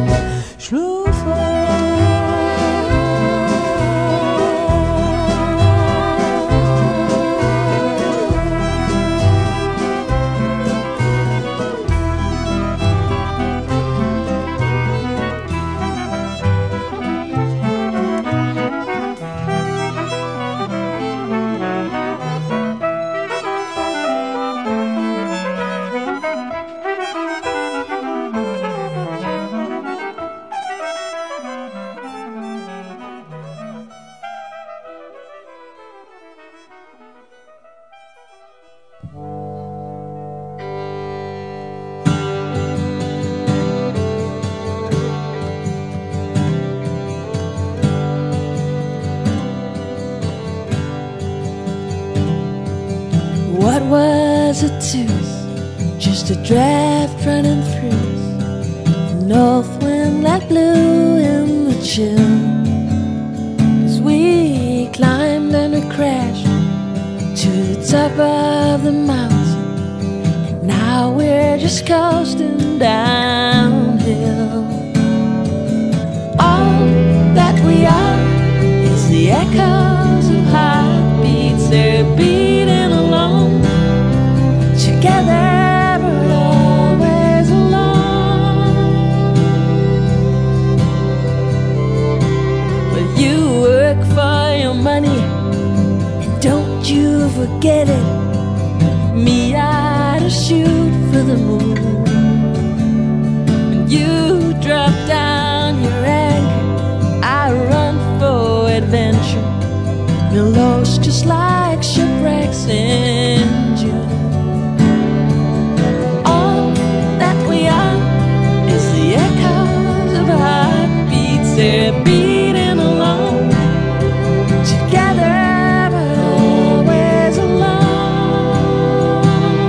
What was a tooth? Just a draft running through the north wind that blew in the chill. As we climbed and we crashed to the top of the mountain, and now we're just coasting downhill. All that we are is the echoes of heartbeats. They're beating along together, but always alone. Well, you work for your money, and don't you forget it. Me, I to shoot for the moon, and you drop down your anchor. I run for adventure. We're lost just like shipwrecks in June. All that we are is the echoes of heartbeats. They're beating along together, but always alone.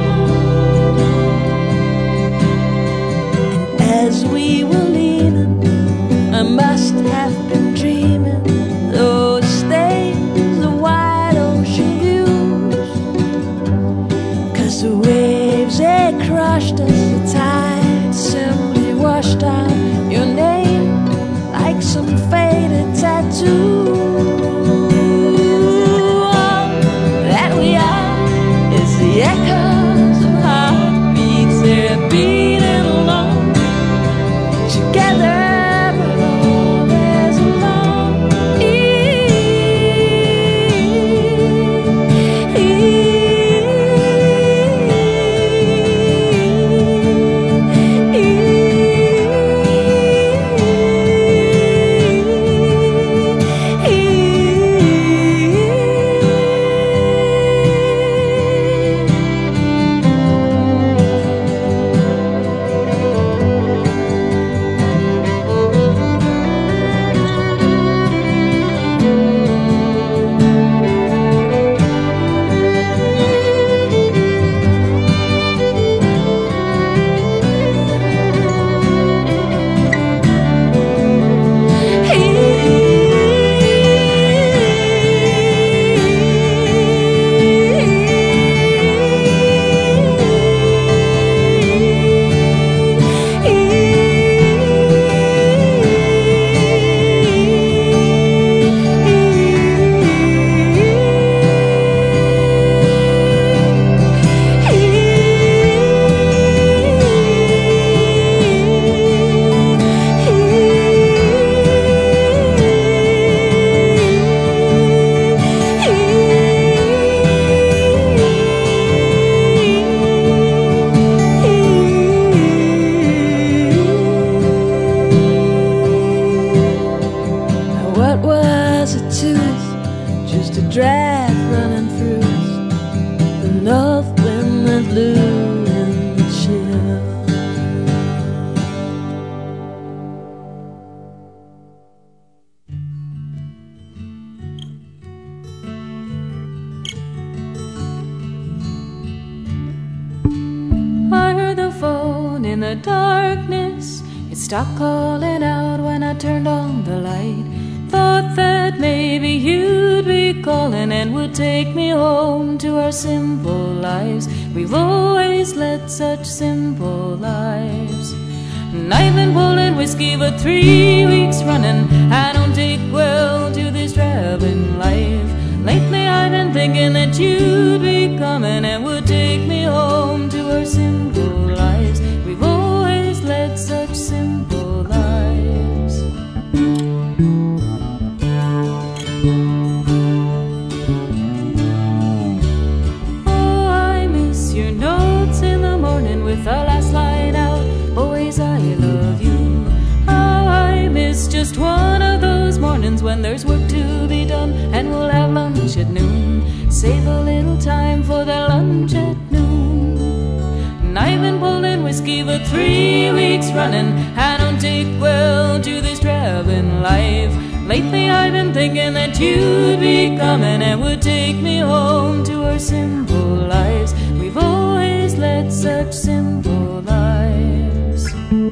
And as we were leaving, I must have been dreaming those days of wide ocean views. 'Cause the waves, they crushed us, the tide simply washed out your name like some faded tattoo. All that we are is the echoes of heartbeats. They're beating along together. the darkness. It stopped calling out when I turned on the light. Thought that maybe you'd be calling and would take me home to our simple lives. We've always led such simple lives. And I've been pulling whiskey for three weeks running. I don't take well to this traveling life. Lately I've been thinking that you'd be coming and would take me home to our simple lives. We've always led such simple lives. Oh, I miss your notes in the morning with the last light out. Always I love you. Oh, I miss just one of those mornings when there's work to be done and we'll have lunch at noon. Save a little time for the lunch at noon. And I've been pulling whiskey for three weeks running. I don't take well to this traveling life. Lately I've been thinking that you'd be coming and would take me home to our simple lives. We've always led such simple lives.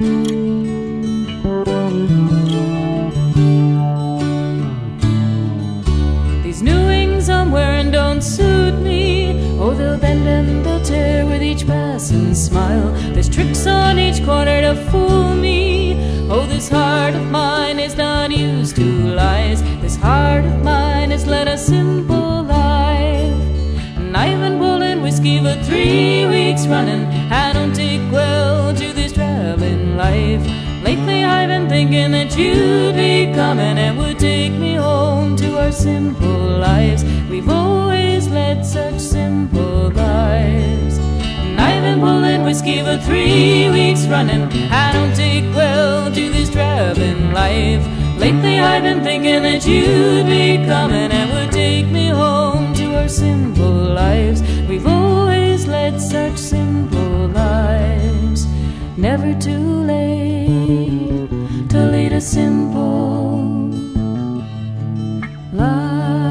These new wings I'm wearing don't suit me. Oh, they'll bend and they'll tear with each passing smile. There's tricks on each corner to fool me. Oh, this heart of mine is not used to lies. This heart of mine has led a simple life. And I've been pulling whiskey for three weeks running. I don't take well to this traveling life. Lately I've been thinking that you'd be coming and would take me home to our simple lives. We've always led such simple lives. And I've been pulling whiskey for three weeks running. I don't take well to this traveling life. Lately I've been thinking that you'd be coming and would take me home to our simple lives. We've always led such simple lives. Never too late to lead a simple life.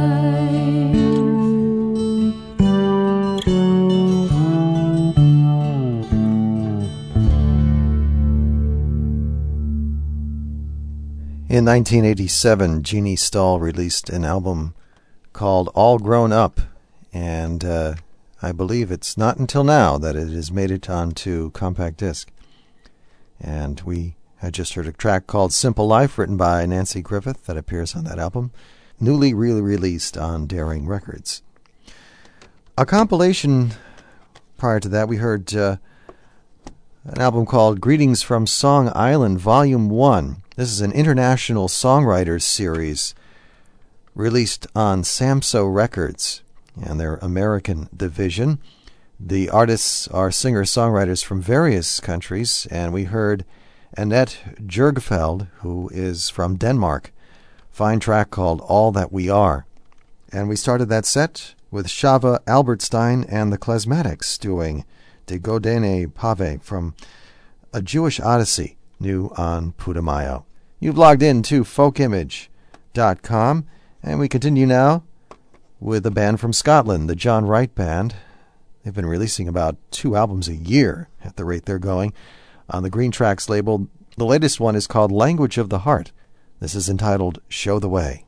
In nineteen eighty-seven, Jeannie Stahl released an album called All Grown Up, and uh, I believe it's not until now that it has made it onto compact disc. And we had just heard a track called Simple Life, written by Nancy Griffith, that appears on that album, newly re-released on Daring Records. A compilation prior to that, we heard uh, an album called Greetings from Song Island, Volume one. This is an international songwriters series released on Samso Records and their American division. The artists are singer-songwriters from various countries, and we heard Annette Jurgfeld, who is from Denmark. Fine track called All That We Are. And we started that set with Shava Albertstein and the Klezmatics doing De Godine Pave from A Jewish Odyssey, new on Putumayo. You've logged in to folk image dot com, and we continue now with a band from Scotland, the John Wright Band. They've been releasing about two albums a year at the rate they're going on the Green Tracks label. The latest one is called Language of the Heart. This is entitled Show the Way.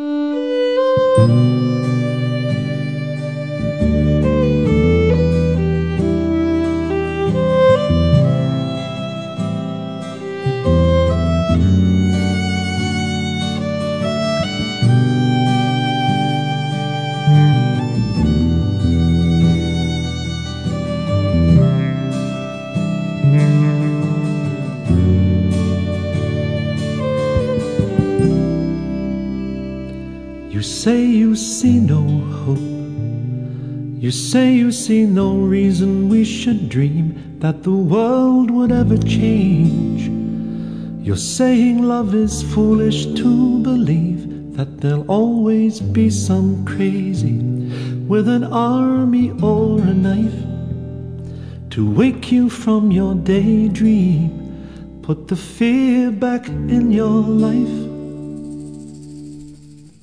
You say you see no hope. You say you see no reason we should dream that the world would ever change. You're saying love is foolish to believe that there'll always be some crazy with an army or a knife to wake you from your daydream, put the fear back in your life.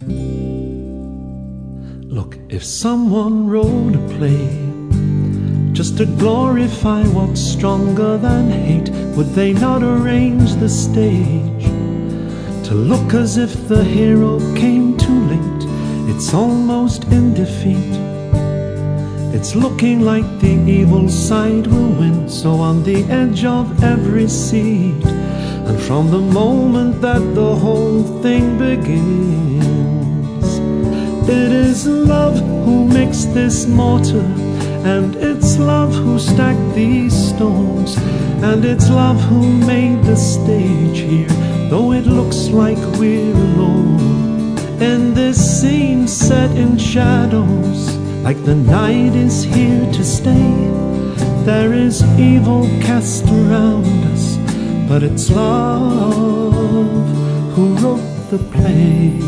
Look, if someone wrote a play just to glorify what's stronger than hate? Would they not arrange the stage to look as if the hero came too late? It's almost in defeat. It's looking like the evil side will win. So on the edge of every seat, and from the moment that the whole thing begins, it is love who makes this mortar, and it's love who stacked these stones, and it's love who made the stage here, though it looks like we're alone. In this scene set in shadows, like the night is here to stay, there is evil cast around us, but it's love who wrote the play.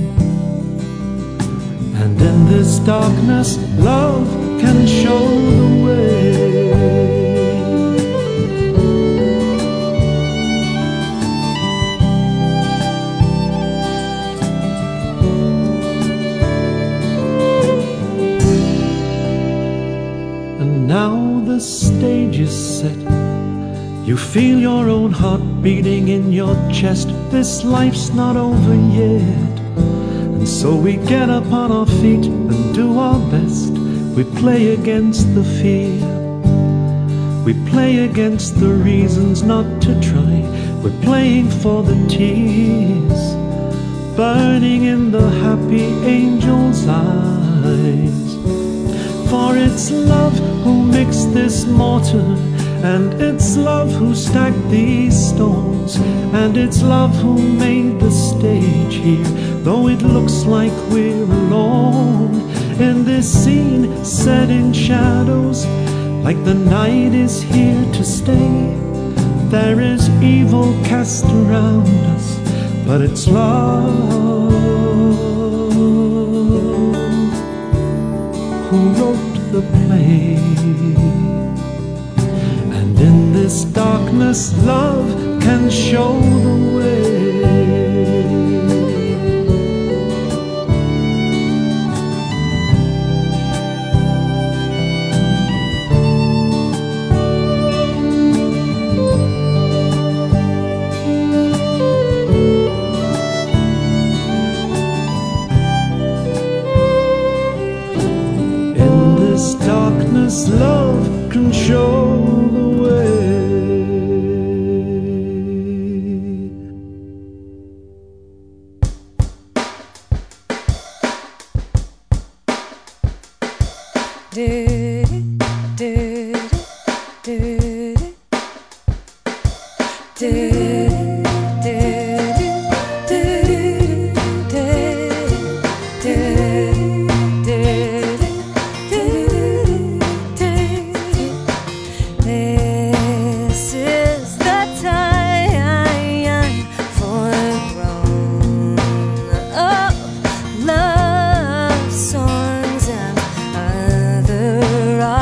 And in this darkness, love can show the way. And now the stage is set. You feel your own heart beating in your chest. This life's not over yet. And so we get up on our feet and do our best. We play against the fear. We play against the reasons not to try. We're playing for the tears burning in the happy angel's eyes. For it's love who mixed this mortar, and it's love who stacked these stones, and it's love who made the stage here, though it looks like we're alone. In this scene set in shadows, like the night is here to stay, there is evil cast around us, but it's love who wrote the play. And in this darkness, love can show the way. Darkness, love can show the way. Did it, did it, did it, did it, did it, did it, did it, did it. This is the time for grown-up love songs and other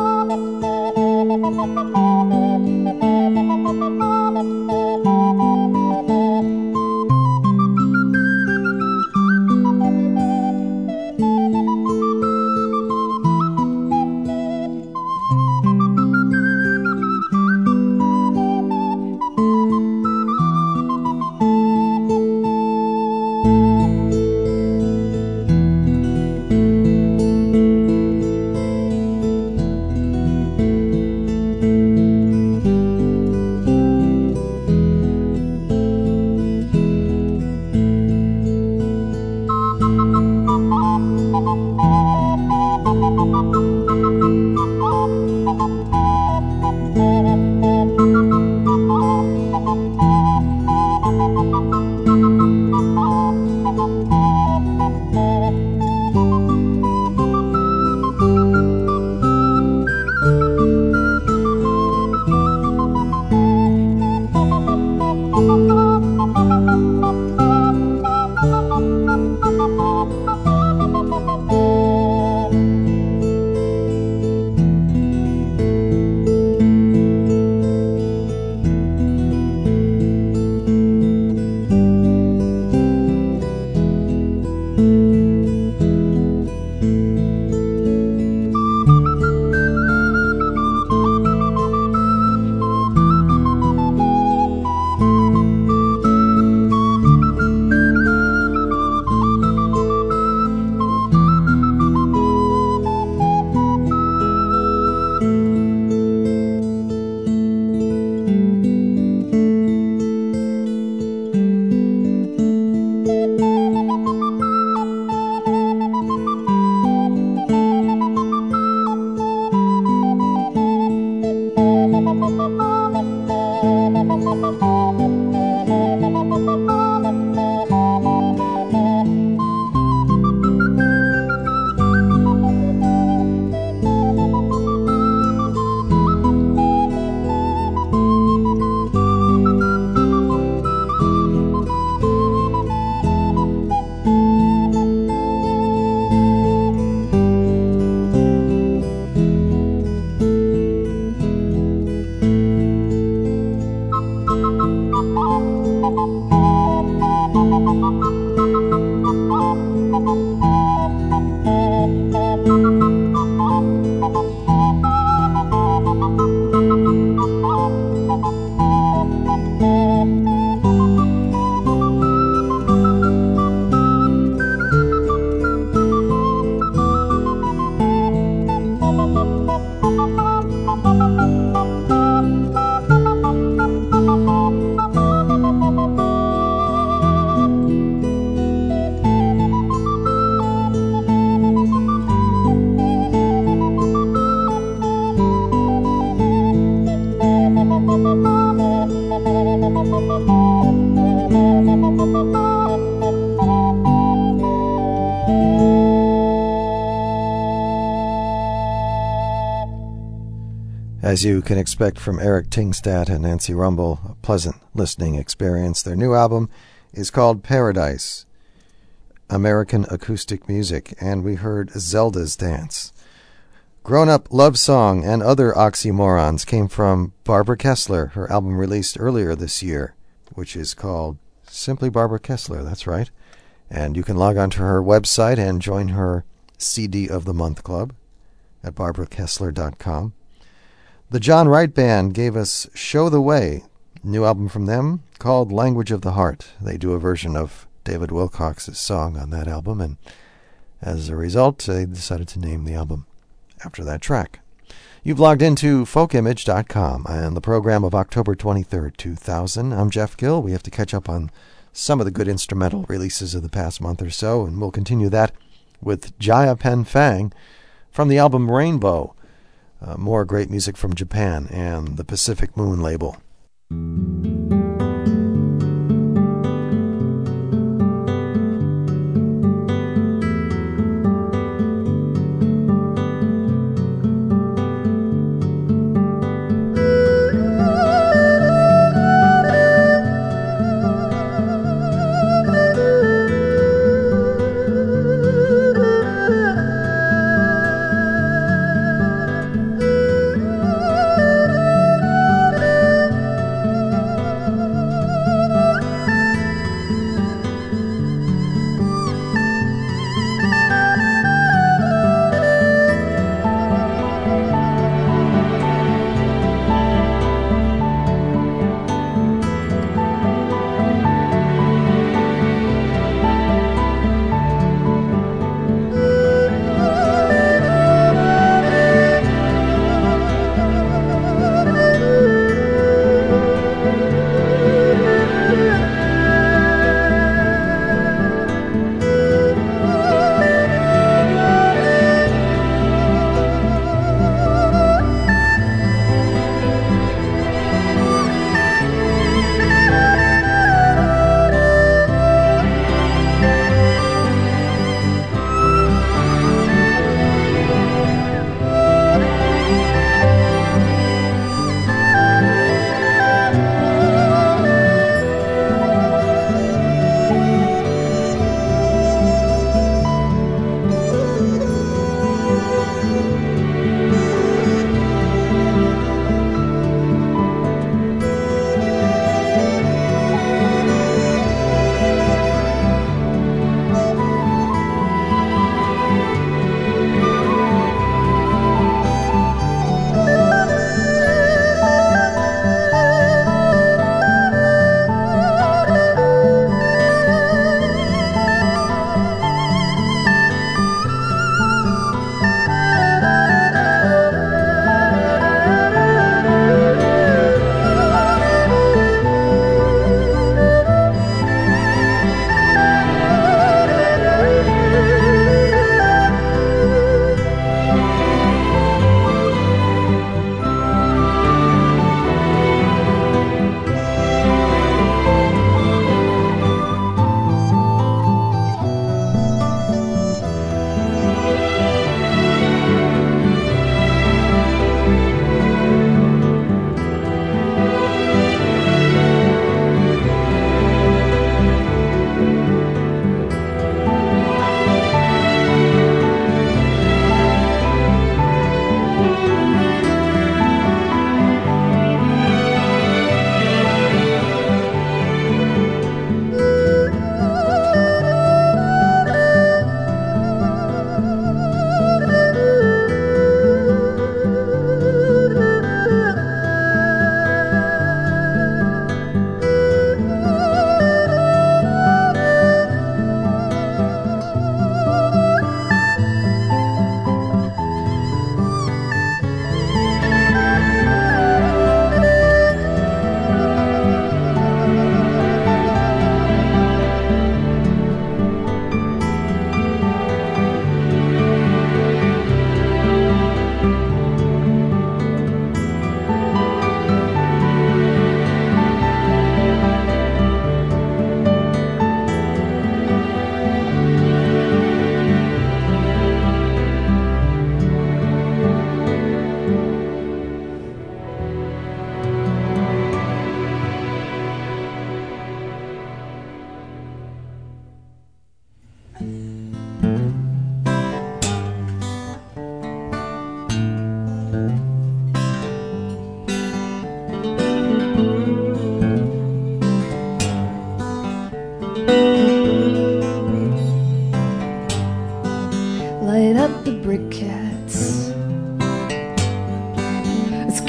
As you can expect from Eric Tingstad and Nancy Rumbel, a pleasant listening experience. Their new album is called Paradise, American Acoustic Music, and we heard Zelda's Dance. Grown-Up Love Song and Other Oxymorons came from Barbara Kessler, her album released earlier this year, which is called simply Barbara Kessler, that's right. And you can log on to her website and join her C D of the Month Club at barbara kessler dot com. The John Wright Band gave us Show the Way, new album from them called Language of the Heart. They do a version of David Wilcox's song on that album, and as a result, they decided to name the album after that track. You've logged into folk image dot com and the program of October twenty-third, two thousand. I'm Jeff Gill. We have to catch up on some of the good instrumental releases of the past month or so, and we'll continue that with Jaya Pen Fang from the album Rainbow. Uh, more great music from Japan and the Pacific Moon label. Thank you.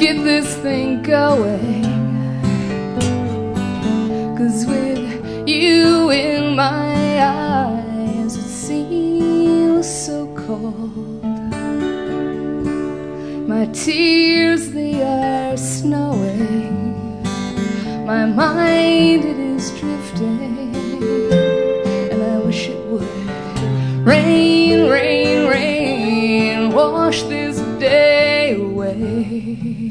get this thing going. 'Cause with you in my eyes, it seems so cold. My tears, they are snowing. My mind, it is drifting. And I wish it would rain, rain, rain, wash this day away.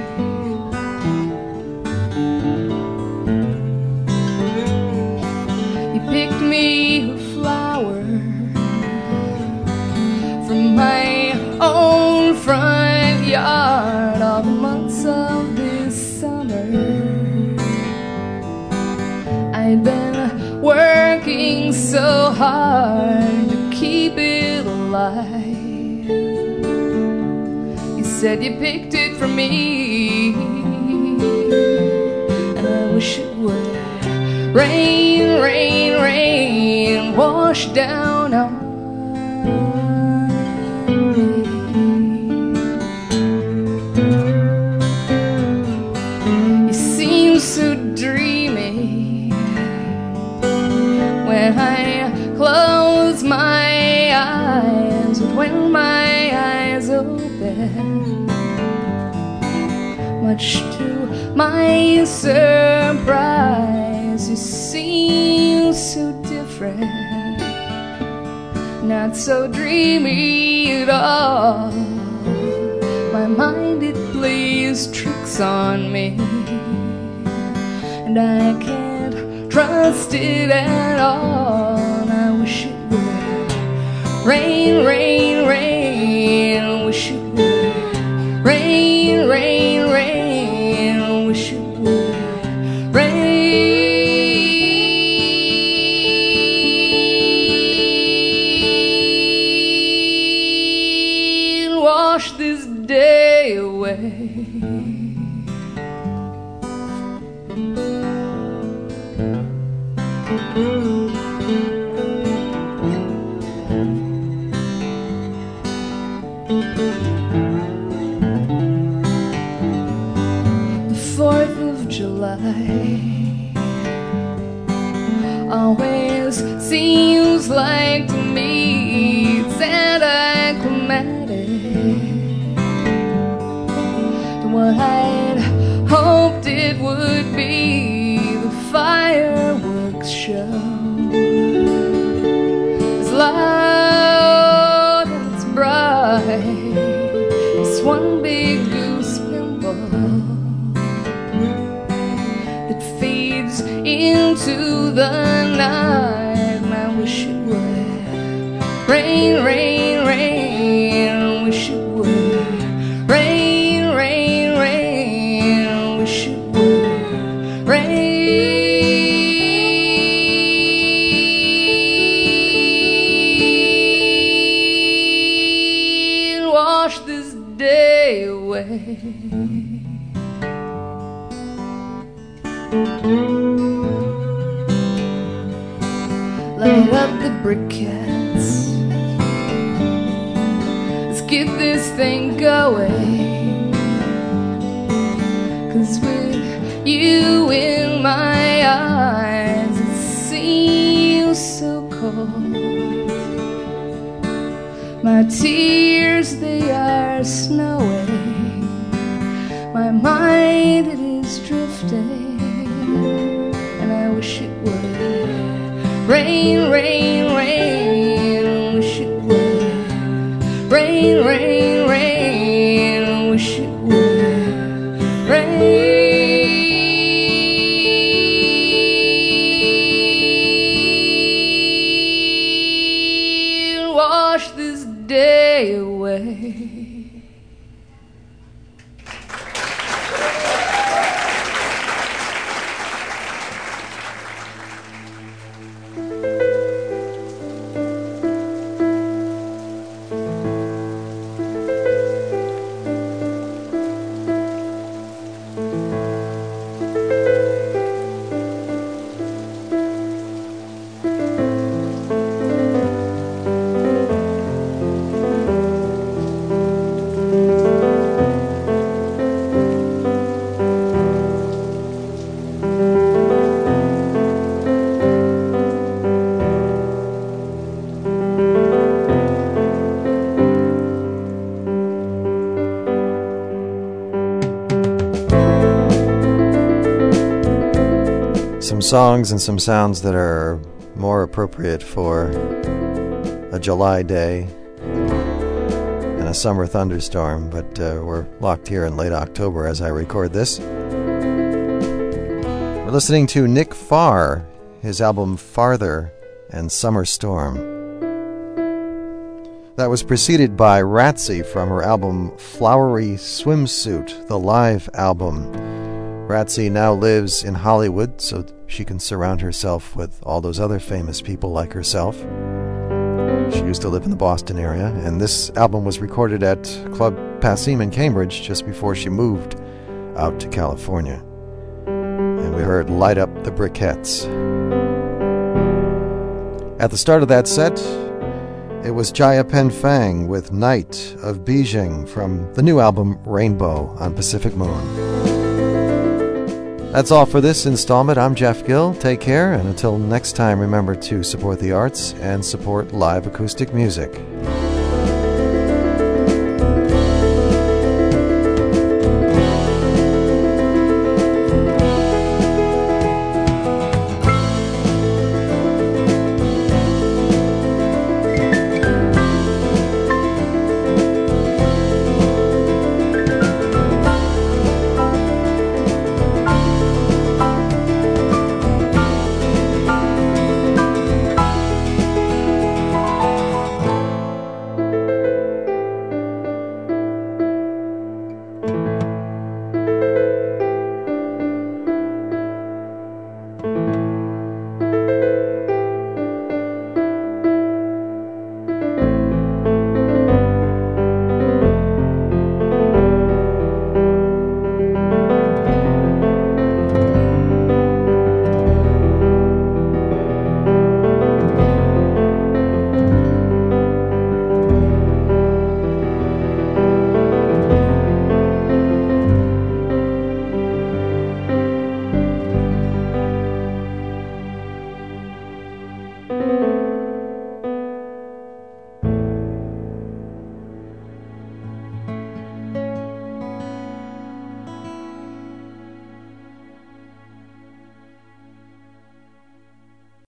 You picked me a flower from my own front yard all the months of this summer. I'd been working so hard to keep it alive. You said you picked it for me, and I wish it would rain, rain, rain, wash down on me. You seem so dreamy when I close my eyes, but when my eyes open, much to my surprise, you seem so different, not so dreamy at all. My mind, it plays tricks on me, and I can't trust it at all. And I wish it would rain, rain, rain, wish it would rain, rain, rain, wish it would rain, wash this day away. The fourth of July always seems like to me it's anticlimactic to what I'd hoped it would be. The fireworks show is loud and it's bright. It's one big goose pimple that fades into the night. And I wish it would rain, rain, rain, wish it would rain, rain, rain, wish it would rain, wash this day away. Light up the briquettes, let's get this thing going. 'Cause with you in my eyes, it seems so cold. My tears, they are snowing. My mind, it is drifting. And I wish it would rain, rain, rain, wish it would rain, rain, rain, wish it would rain, wash this day away. some songs and some sounds that are more appropriate for a July day and a summer thunderstorm, but uh, we're locked here in late October as I record this. We're listening to Nick Farr, his album Farther and Summer Storm. That was preceded by Ratsy from her album Flowery Swimsuit, the live album. Ratsy now lives in Hollywood, so she can surround herself with all those other famous people like herself. She used to live in the Boston area, and this album was recorded at Club Passim in Cambridge just before she moved out to California. And we heard Light Up the Briquettes. At the start of that set, it was Jaya Pen Fang with Night of Beijing from the new album Rainbow on Pacific Moon. That's all for this installment. I'm Jeff Gill. Take care, and until next time, remember to support the arts and support live acoustic music.